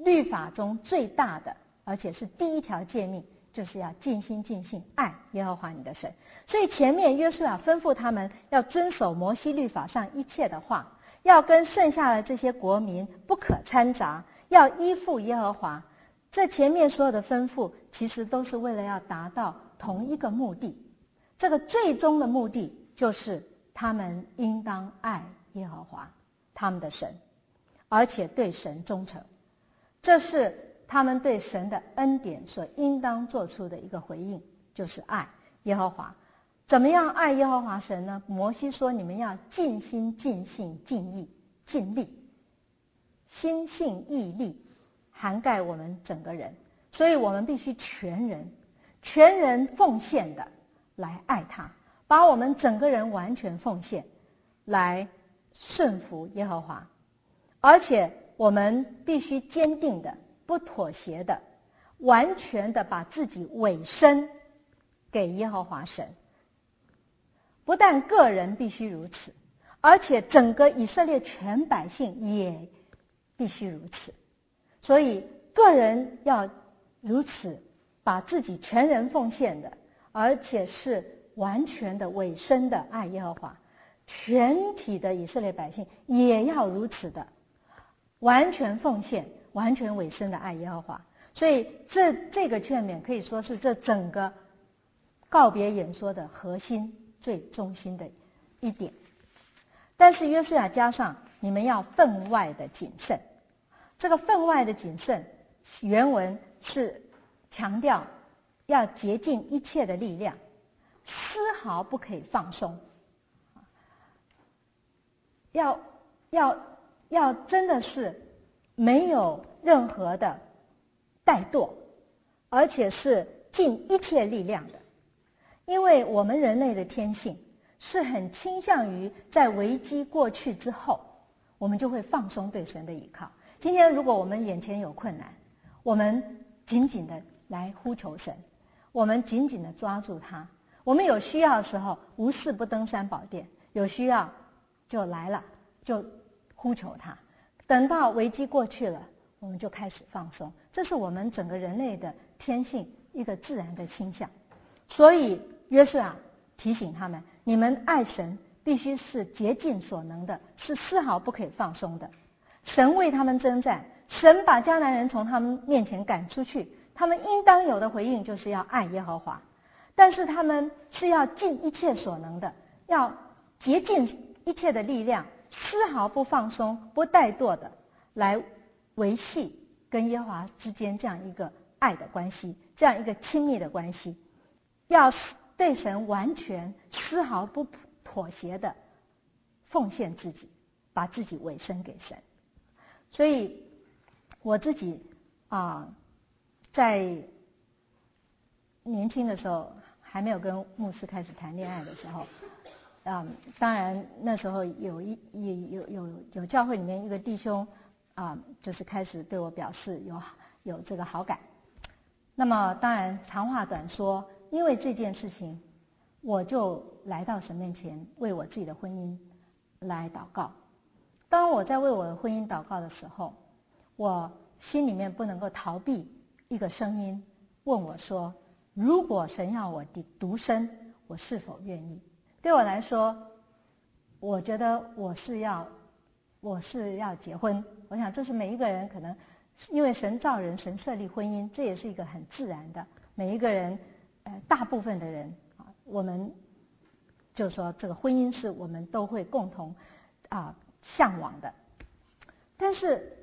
律法中最大的，而且是第一条诫命，就是要尽心尽性爱耶和华你的神。所以前面约书亚吩咐他们要遵守摩西律法上一切的话，要跟剩下的这些国民不可掺杂，要依附耶和华。这前面所有的吩咐其实都是为了要达到同一个目的，这个最终的目的就是他们应当爱耶和华他们的神，而且对神忠诚。这是他们对神的恩典所应当做出的一个回应，就是爱耶和华。怎么样爱耶和华神呢？摩西说你们要尽心尽性尽意尽力，心性意力涵盖我们整个人，所以我们必须全人全人奉献的来爱他，把我们整个人完全奉献来顺服耶和华。而且我们必须坚定的不妥协的完全的把自己委身给耶和华神。不但个人必须如此，而且整个以色列全百姓也必须如此。所以个人要如此把自己全人奉献的，而且是完全的委身的爱耶和华，全体的以色列百姓也要如此的完全奉献完全委身的爱耶和华。所以这这个劝勉可以说是这整个告别演说的核心最中心的一点。但是约书亚加上你们要分外的谨慎，这个分外的谨慎原文是强调要竭尽一切的力量，丝毫不可以放松，要要要真的是没有任何的怠惰，而且是尽一切力量的。因为我们人类的天性是很倾向于在危机过去之后，我们就会放松对神的依靠。今天如果我们眼前有困难，我们紧紧的来呼求神，我们紧紧的抓住他，我们有需要的时候无事不登三宝殿，有需要就来了，就呼求他。等到危机过去了，我们就开始放松，这是我们整个人类的天性，一个自然的倾向。所以约书亚提醒他们，你们爱神必须是竭尽所能的，是丝毫不可以放松的。神为他们征战，神把迦南人从他们面前赶出去，他们应当有的回应就是要爱耶和华。但是他们是要尽一切所能的，要竭尽一切的力量，丝毫不放松不怠惰的来维系跟耶和华之间这样一个爱的关系，这样一个亲密的关系，要对神完全丝毫不妥协的奉献自己，把自己委身给神。所以我自己啊、呃，在年轻的时候，还没有跟牧师开始谈恋爱的时候，啊、呃，当然那时候有一有有有有教会里面一个弟兄啊、呃，就是开始对我表示有有这个好感。那么当然长话短说，因为这件事情，我就来到神面前为我自己的婚姻来祷告。当我在为我的婚姻祷告的时候，我心里面不能够逃避一个声音问我说，如果神要我独身，我是否愿意？对我来说，我觉得我是要我是要结婚。我想这是每一个人可能因为神造人，神设立婚姻，这也是一个很自然的，每一个人呃大部分的人啊，我们就说这个婚姻是我们都会共同啊向往的。但是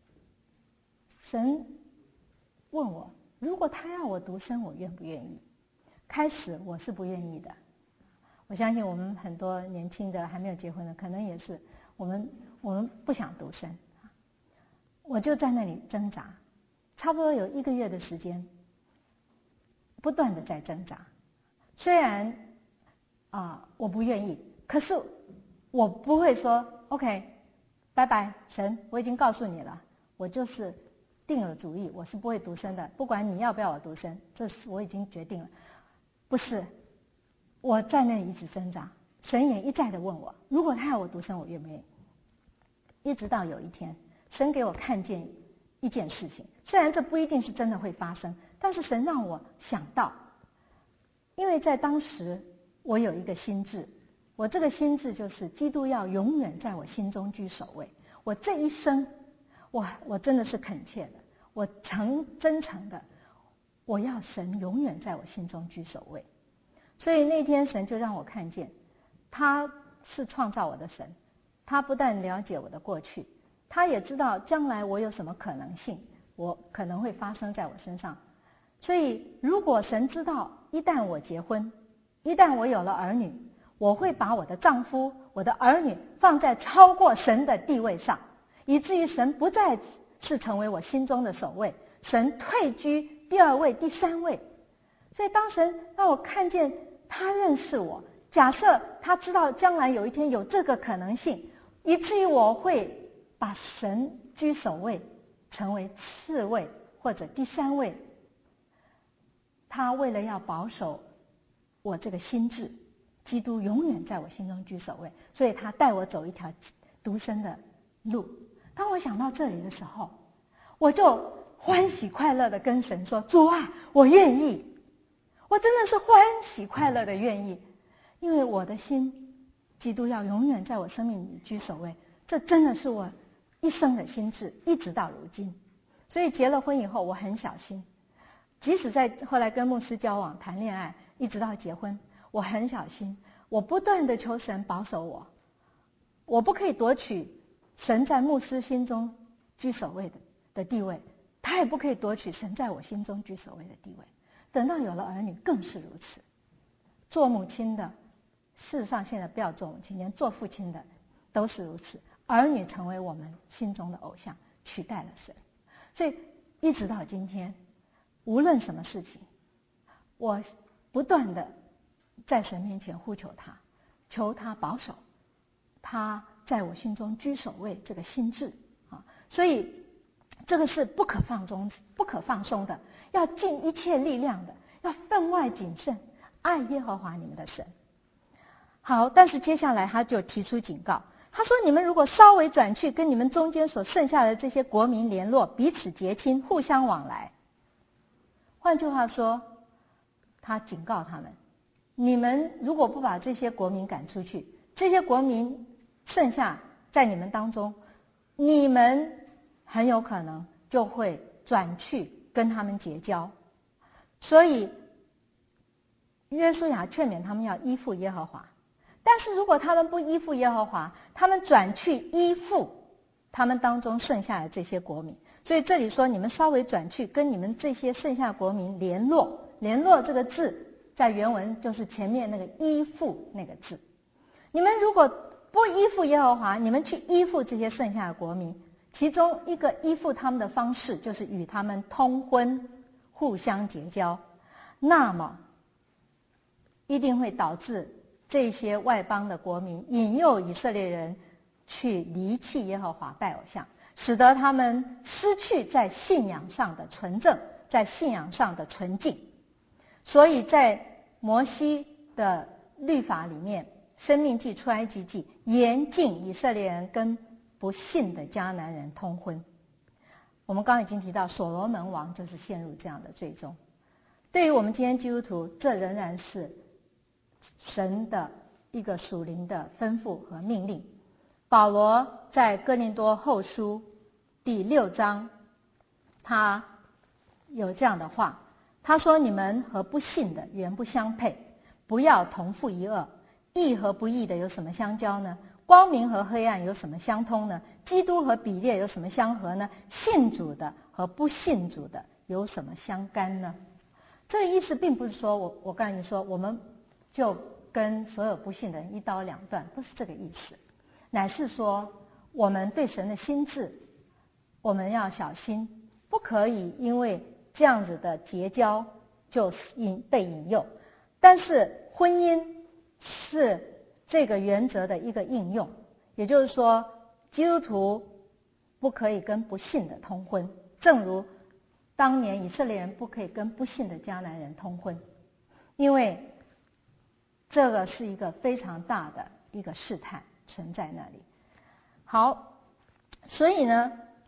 神问我，如果他要我独身，我愿不愿意？开始我是不愿意的。我相信我们很多年轻的还没有结婚的，可能也是我们我们不想独身。我就在那里挣扎，差不多有一个月的时间，不断的在挣扎。虽然啊、呃、我不愿意，可是我不会说 OK 拜拜神，我已经告诉你了，我就是定了主意，我是不会独身的，不管你要不要我独身，这是我已经决定了。不是，我在那里一直挣扎，神也一再的问我，如果他要我独身，我愿不愿意？一直到有一天，神给我看见一件事情。虽然这不一定是真的会发生，但是神让我想到，因为在当时我有一个心志，我这个心志就是基督要永远在我心中居首位。我这一生，我我真的是恳切的，我诚真诚的，我要神永远在我心中居首位。所以那天神就让我看见，他是创造我的神，他不但了解我的过去，他也知道将来我有什么可能性，我可能会发生在我身上。所以如果神知道一旦我结婚，一旦我有了儿女，我会把我的丈夫、我的儿女放在超过神的地位上，以至于神不再是成为我心中的首位，神退居第二位、第三位。所以当神让我看见他认识我，假设他知道将来有一天有这个可能性，以至于我会把神居首位，成为次位或者第三位，他为了要保守我这个心志，基督永远在我心中居首位，所以他带我走一条独身的路。当我想到这里的时候，我就欢喜快乐的跟神说，主啊，我愿意，我真的是欢喜快乐的愿意，因为我的心基督要永远在我生命里居首位，这真的是我一生的心志，一直到如今。所以结了婚以后我很小心，即使在后来跟牧师交往谈恋爱一直到结婚，我很小心，我不断的求神保守我，我不可以夺取神在牧师心中居首位的的地位，他也不可以夺取神在我心中居首位的地位。等到有了儿女更是如此，做母亲的，事实上现在不要做母亲，连做父亲的都是如此，儿女成为我们心中的偶像，取代了神。所以一直到今天，无论什么事情，我不断的在神面前呼求他，求他保守他在我心中居首位这个心志啊，所以这个是不可放纵、不可放松的，要尽一切力量的，要分外谨慎，爱耶和华你们的神。好，但是接下来他就提出警告，他说：你们如果稍微转去，跟你们中间所剩下的这些国民联络，彼此结亲，互相往来。换句话说，他警告他们，你们如果不把这些国民赶出去，这些国民剩下在你们当中，你们很有可能就会转去跟他们结交。所以约书亚劝勉他们要依附耶和华，但是如果他们不依附耶和华，他们转去依附他们当中剩下的这些国民。所以这里说，你们稍微转去跟你们这些剩下国民联络，联络这个字在原文就是前面那个依附那个字。你们如果不依附耶和华，你们去依附这些剩下的国民，其中一个依附他们的方式就是与他们通婚，互相结交，那么一定会导致这些外邦的国民引诱以色列人去离弃耶和华，拜偶像，使得他们失去在信仰上的纯正，在信仰上的纯净。所以在摩西的律法里面，申命记、出埃及记严禁以色列人跟不信的迦南人通婚。我们刚刚已经提到，所罗门王就是陷入这样的罪中。对于我们今天基督徒，这仍然是神的一个属灵的吩咐和命令。保罗在哥林多后书第六章，他有这样的话，他说：你们和不信的原不相配，不要同负一轭。义和不义的有什么相交呢？光明和黑暗有什么相通呢？基督和比列有什么相合呢？信主的和不信主的有什么相干呢？这个意思并不是说我我刚才说我们就跟所有不信的人一刀两断，不是这个意思，乃是说我们对神的心志，我们要小心，不可以因为这样子的结交就引被引诱。但是婚姻是这个原则的一个应用，也就是说基督徒不可以跟不信的通婚，正如当年以色列人不可以跟不信的迦南人通婚，因为这个是一个非常大的一个试探存在那里。好，所以呢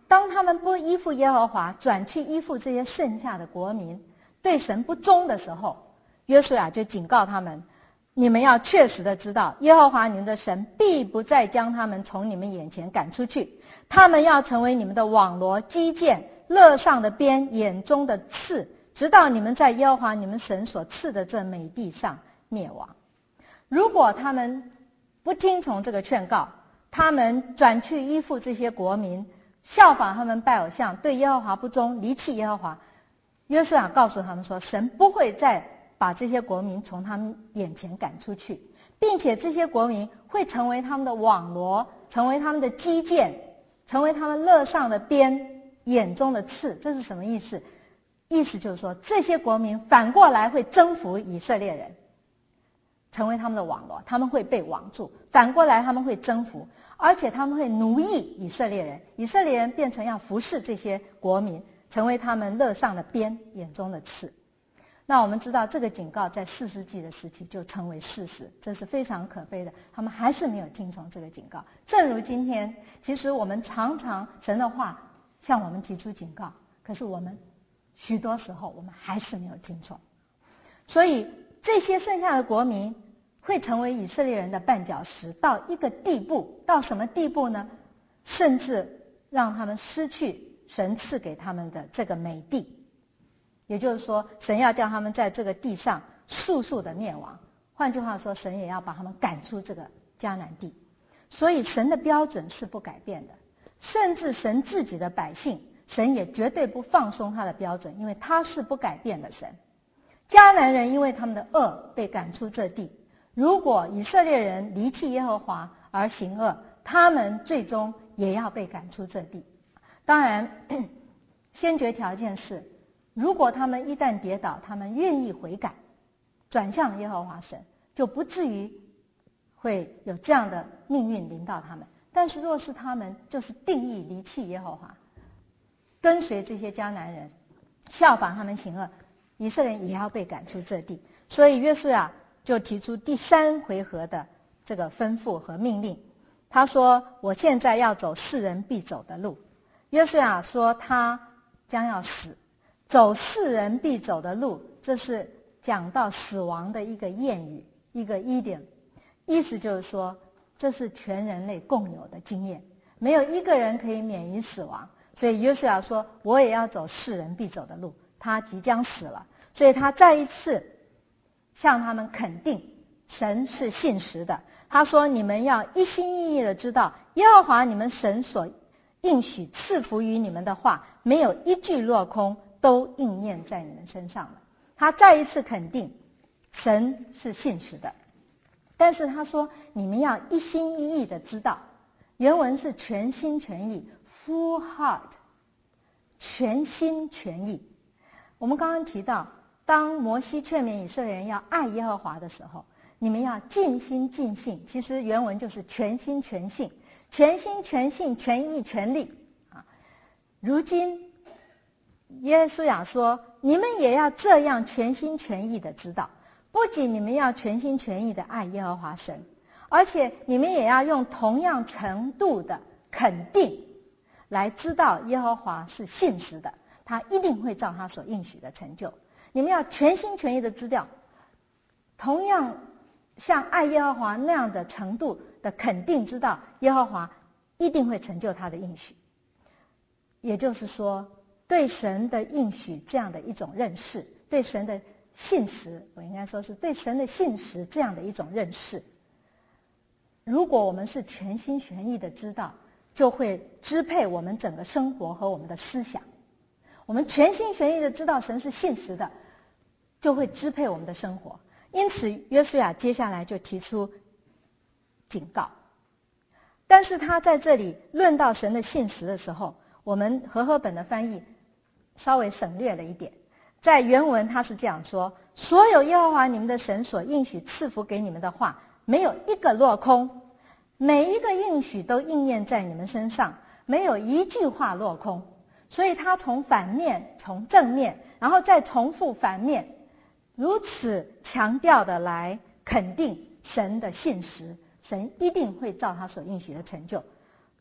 当他们不依附耶和华，转去依附这些剩下的国民，对神不忠的时候，约书亚就警告他们，你们要确实的知道，耶和华你们的神必不再将他们从你们眼前赶出去，他们要成为你们的网罗、基建、肋上的鞭、眼中的刺，直到你们在耶和华你们神所赐的这美地上灭亡。如果他们不听从这个劝告，他们转去依附这些国民，效仿他们拜偶像，对耶和华不忠，离弃耶和华，约书亚告诉他们说，神不会再把这些国民从他们眼前赶出去，并且这些国民会成为他们的网罗，成为他们的基建，成为他们肋上的鞭，眼中的刺。这是什么意思？意思就是说，这些国民反过来会征服以色列人，成为他们的网罗，他们会被网住，反过来他们会征服，而且他们会奴役以色列人，以色列人变成要服侍这些国民，成为他们肋上的鞭，眼中的刺。那我们知道这个警告在四世纪的时期就成为事实，这是非常可悲的，他们还是没有听从这个警告。正如今天，其实我们常常神的话向我们提出警告，可是我们许多时候我们还是没有听从。所以这些剩下的国民会成为以色列人的绊脚石，到一个地步，到什么地步呢？甚至让他们失去神赐给他们的这个美地。也就是说，神要叫他们在这个地上速速的灭亡，换句话说，神也要把他们赶出这个迦南地。所以神的标准是不改变的，甚至神自己的百姓，神也绝对不放松他的标准，因为他是不改变的神。迦南人因为他们的恶被赶出这地，如果以色列人离弃耶和华而行恶，他们最终也要被赶出这地。当然先决条件是，如果他们一旦跌倒，他们愿意悔改，转向耶和华神，就不至于会有这样的命运临到他们。但是若是他们就是定义离弃耶和华，跟随这些迦南人，效仿他们行恶，以色列人也要被赶出这地。所以约书亚就提出第三回合的这个吩咐和命令。他说，我现在要走世人必走的路。约书亚说他将要死，走世人必走的路，这是讲到死亡的一个谚语，一个 idiom， 意思就是说这是全人类共有的经验，没有一个人可以免于死亡。所以约书亚说，我也要走世人必走的路，他即将死了。所以他再一次向他们肯定神是信实的。他说，你们要一心一意的知道，耶和华你们神所应许赐福于你们的话，没有一句落空，都应验在你们身上了。他再一次肯定神是信实的。但是他说，你们要一心一意的知道，原文是全心全意 full heart， 全心全意。我们刚刚提到，当摩西劝勉以色列人要爱耶和华的时候，你们要尽心尽性，其实原文就是全心全性，全心全性，全意全力啊。如今耶稣亚说，你们也要这样全心全意的知道，不仅你们要全心全意的爱耶和华神，而且你们也要用同样程度的肯定来知道耶和华是信实的，他一定会照他所应许的成就。你们要全心全意的知道，同样像爱耶和华那样的程度的肯定知道耶和华一定会成就他的应许。也就是说，对神的应许这样的一种认识，对神的信实，我应该说是对神的信实这样的一种认识，如果我们是全心全意的知道，就会支配我们整个生活和我们的思想。我们全心全意的知道神是信实的，就会支配我们的生活。因此约书亚接下来就提出警告。但是他在这里论到神的信实的时候，我们和合本的翻译稍微省略了一点。在原文他是这样说，所有耶和华你们的神所应许赐福给你们的话，没有一个落空，每一个应许都应验在你们身上，没有一句话落空。所以他从反面，从正面，然后再重复反面，如此强调的来肯定神的信实，神一定会照他所应许的成就。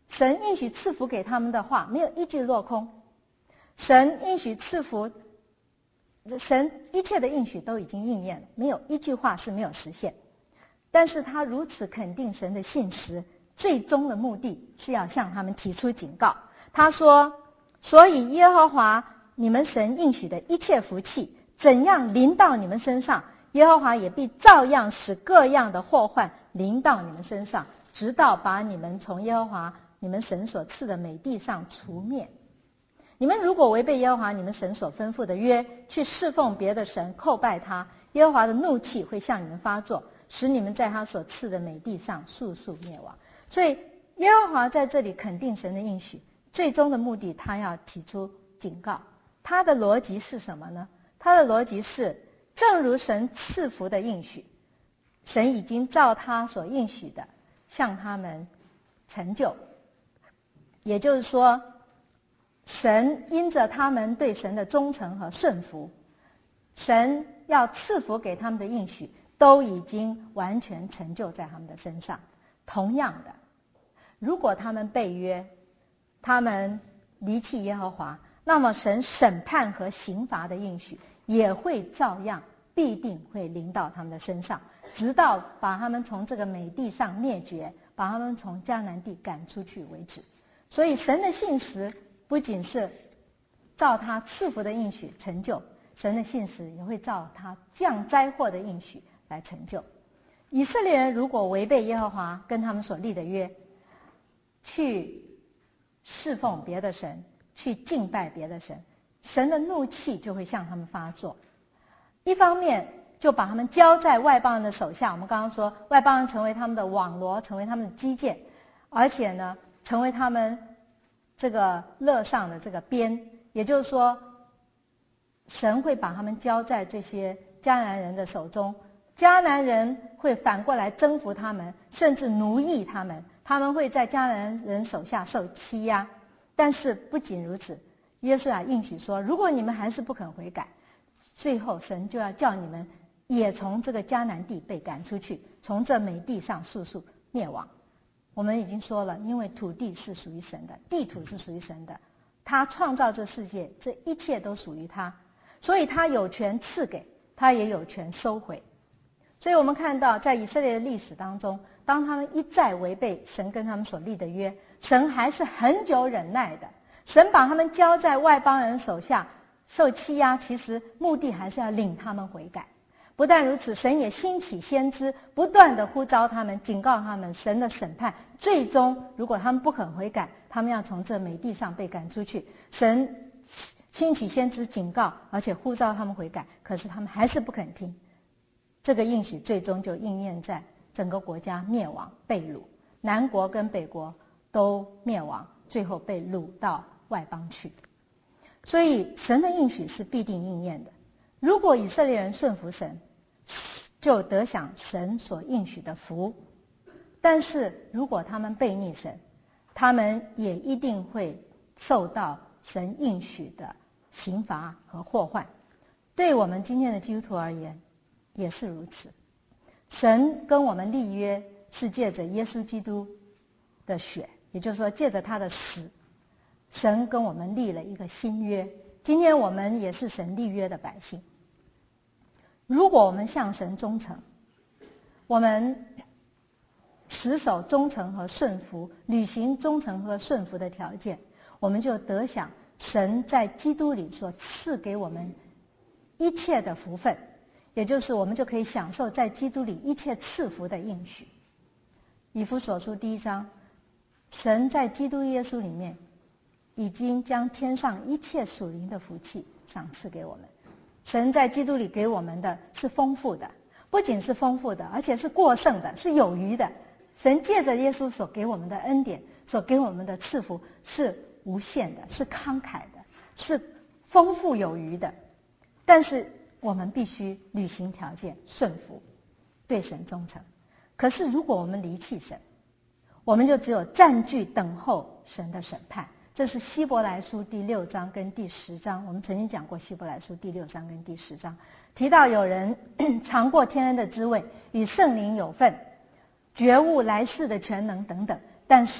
神应许赐福给他们的话没有一句落空，神应许赐福，神一切的应许都已经应验了，没有一句话是没有实现。但是他如此肯定神的信实，最终的目的是要向他们提出警告。他说，所以耶和华你们神应许的一切福气怎样临到你们身上，耶和华也必照样使各样的祸患临到你们身上，直到把你们从耶和华你们神所赐的美地上除灭。你们如果违背耶和华你们神所吩咐的约，去侍奉别的神，叩拜他，耶和华的怒气会向你们发作，使你们在他所赐的美地上速速灭亡。所以耶和华在这里肯定神的应许，最终的目的他要提出警告。他的逻辑是什么呢？他的逻辑是，正如神赐福的应许，神已经照他所应许的向他们成就。也就是说，神因着他们对神的忠诚和顺服，神要赐福给他们的应许都已经完全成就在他们的身上。同样的，如果他们背约，他们离弃耶和华，那么神审判和刑罚的应许也会照样必定会临到他们的身上，直到把他们从这个美地上灭绝，把他们从迦南地赶出去为止。所以神的信实不仅是照他赐福的应许成就，神的信实也会照他降灾祸的应许来成就。以色列人如果违背耶和华跟他们所立的约，去侍奉别的神，去敬拜别的神，神的怒气就会向他们发作。一方面就把他们交在外邦人的手下，我们刚刚说外邦人成为他们的网罗，成为他们的基建，而且呢成为他们这个勒上的这个鞭，也就是说神会把他们交在这些迦南人的手中，迦南人会反过来征服他们，甚至奴役他们，他们会在迦南人手下受欺压。但是不仅如此，约书亚应许说，如果你们还是不肯悔改，最后神就要叫你们也从这个迦南地被赶出去，从这美地上速速灭亡。我们已经说了，因为土地是属于神的，地土是属于神的，他创造这世界，这一切都属于他，所以他有权赐给，他也有权收回。所以我们看到在以色列的历史当中，当他们一再违背神跟他们所立的约，神还是很久忍耐的，神把他们交在外邦人手下受欺压，其实目的还是要领他们悔改。不但如此，神也兴起先知，不断的呼召他们，警告他们神的审判，最终如果他们不肯悔改，他们要从这美地上被赶出去。神兴起先知警告，而且呼召他们悔改，可是他们还是不肯听，这个应许最终就应验在整个国家灭亡被掳，南国跟北国都灭亡，最后被掳到外邦去。所以神的应许是必定应验的，如果以色列人顺服神，就得享神所应许的福，但是如果他们背逆神，他们也一定会受到神应许的刑罚和祸患。对我们今天的基督徒而言也是如此，神跟我们立约是借着耶稣基督的血，也就是说借着他的死，神跟我们立了一个新约。今天我们也是神立约的百姓，如果我们向神忠诚，我们持守忠诚和顺服，履行忠诚和顺服的条件，我们就得享神在基督里所赐给我们一切的福分，也就是我们就可以享受在基督里一切赐福的应许。以弗所书第一章，神在基督耶稣里面已经将天上一切属灵的福气赏赐给我们。神在基督里给我们的是丰富的，不仅是丰富的，而且是过剩的，是有余的。神借着耶稣所给我们的恩典，所给我们的赐福是无限的，是慷慨的，是丰富有余的。但是我们必须履行条件，顺服，对神忠诚。可是如果我们离弃神，我们就只有占据等候神的审判。这是希伯来书第六章跟第十章，我们曾经讲过希伯来书第六章跟第十章，提到有人尝过天恩的滋味，与圣灵有份，觉悟来世的全能等等，但是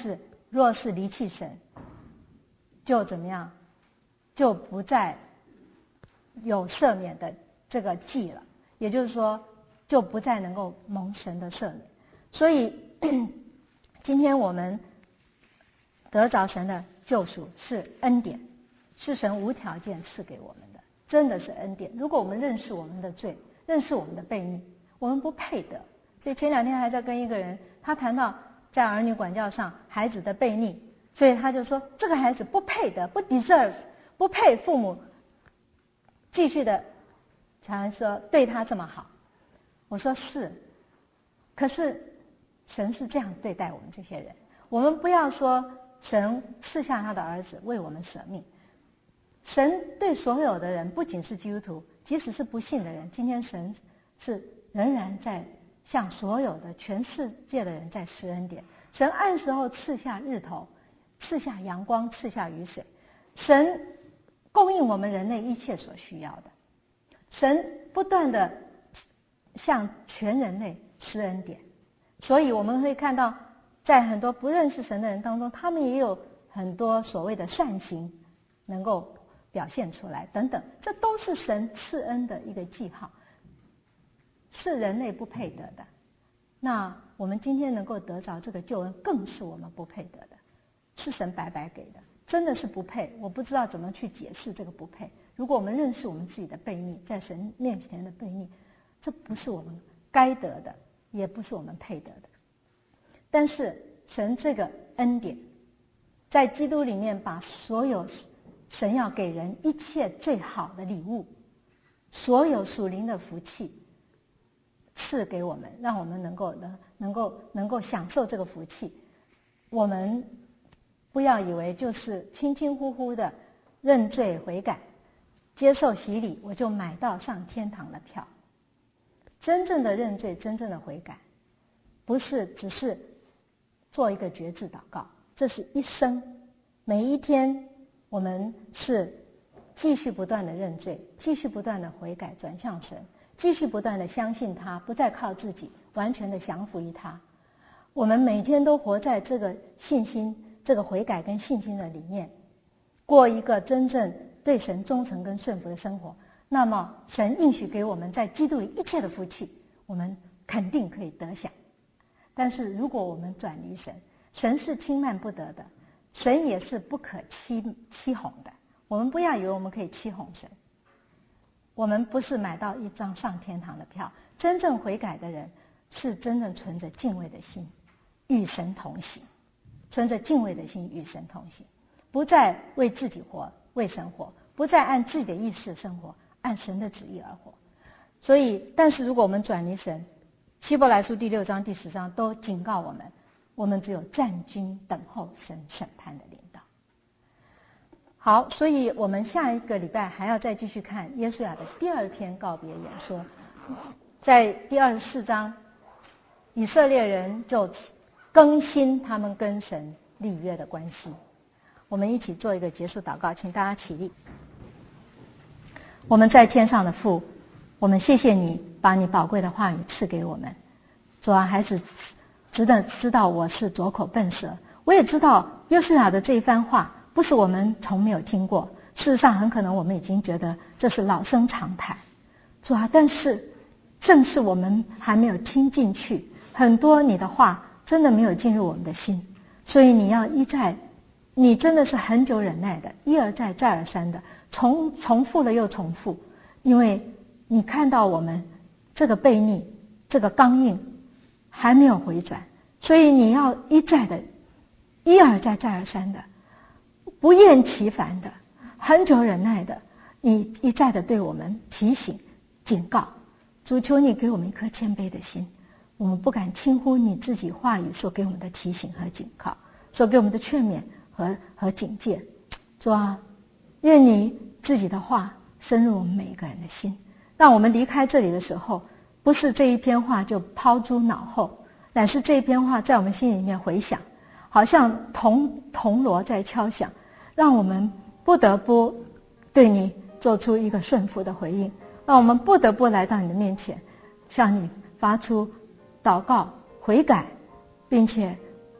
若是离弃神，就怎么样？就不再有赦免的这个祭了，也就是说，就不再能够蒙神的赦免。所以，今天我们得着神的救赎是恩典，是神无条件赐给我们的，真的是恩典。如果我们认识我们的罪，认识我们的悖逆，我们不配得。所以前两天还在跟一个人，他谈到在儿女管教上孩子的悖逆，所以他就说这个孩子不配得，不 deserve， 不配父母继续的常说对他这么好。我说是，可是神是这样对待我们这些人，我们不要说神赐下他的儿子为我们舍命。神对所有的人，不仅是基督徒，即使是不信的人，今天神是仍然在向所有的全世界的人在施恩典。神按时候赐下日头，赐下阳光，赐下雨水，神供应我们人类一切所需要的。神不断的向全人类施恩典，所以我们会看到在很多不认识神的人当中，他们也有很多所谓的善行能够表现出来等等，这都是神赐恩的一个记号，是人类不配得的。那我们今天能够得着这个救恩，更是我们不配得的，是神白白给的，真的是不配。我不知道怎么去解释这个不配。如果我们认识我们自己的悖逆，在神面前的悖逆，这不是我们该得的，也不是我们配得的。但是神这个恩典，在基督里面把所有神要给人一切最好的礼物，所有属灵的福气赐给我们，让我们能够能能够能够享受这个福气。我们不要以为就是轻轻忽忽的认罪悔改，接受洗礼，我就买到上天堂的票。真正的认罪，真正的悔改，不是只是做一个决志祷告，这是一生，每一天我们是继续不断的认罪，继续不断的悔改转向神，继续不断的相信他，不再靠自己，完全的降服于他。我们每天都活在这个信心，这个悔改跟信心的里面，过一个真正对神忠诚跟顺服的生活，那么神应许给我们在基督里一切的福气，我们肯定可以得享。但是如果我们转离神，神是轻慢不得的，神也是不可欺欺哄的。我们不要以为我们可以欺哄神，我们不是买到一张上天堂的票。真正悔改的人是真正存着敬畏的心与神同行，存着敬畏的心与神同行，不再为自己活，为神活，不再按自己的意识生活，按神的旨意而活。所以但是如果我们转离神，希伯来书第六章第十章都警告我们，我们只有战军等候神审判的领导。好，所以我们下一个礼拜还要再继续看约书亚的第二篇告别演说。在第二十四章，以色列人就更新他们跟神立约的关系。我们一起做一个结束祷告，请大家起立。我们在天上的父，我们谢谢你把你宝贵的话语赐给我们。主啊，孩子值得知道我是拙口笨舌，我也知道约书亚的这一番话不是我们从没有听过，事实上很可能我们已经觉得这是老生常谈。主啊，但是正是我们还没有听进去，很多你的话真的没有进入我们的心，所以你要一再，你真的是很久忍耐的，一而再再而三的重重复了又重复，因为你看到我们这个悖逆，这个刚硬还没有回转，所以你要一再的一而再再而三的不厌其烦的很久忍耐的，你一再的对我们提醒警告。主，求你给我们一颗谦卑的心，我们不敢轻忽你自己话语所给我们的提醒和警告，所给我们的劝勉和和警戒。主啊，愿你自己的话深入我们每一个人的心，让我们离开这里的时候，不是这一篇话就抛诸脑后，乃是这一篇话在我们心里面回响，好像铜铜锣在敲响，让我们不得不对你做出一个顺服的回应，让我们不得不来到你的面前，向你发出祷告悔改，并且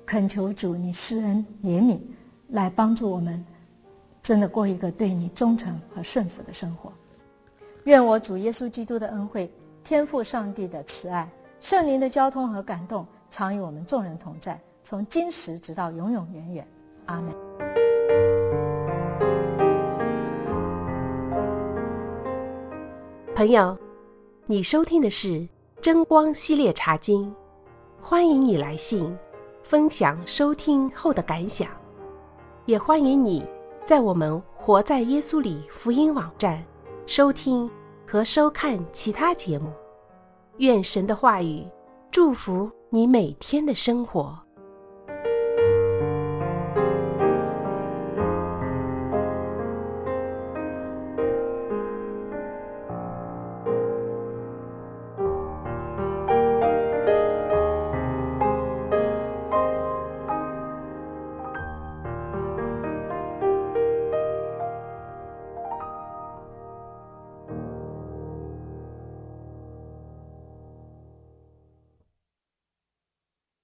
恳求主你施恩怜悯，来帮助我们真的过一个对你忠诚和顺服的生活。愿我主耶稣基督的恩惠，天父上帝的慈爱，圣灵的交通和感动，常与我们众人同在，从今时直到永永远远。阿们。 朋友，你收听的是真光系列茶经，欢迎你来信分享收听后的感想，也欢迎你在我们活在耶稣里福音网站收听和收看其他节目。愿神的话语祝福你每天的生活。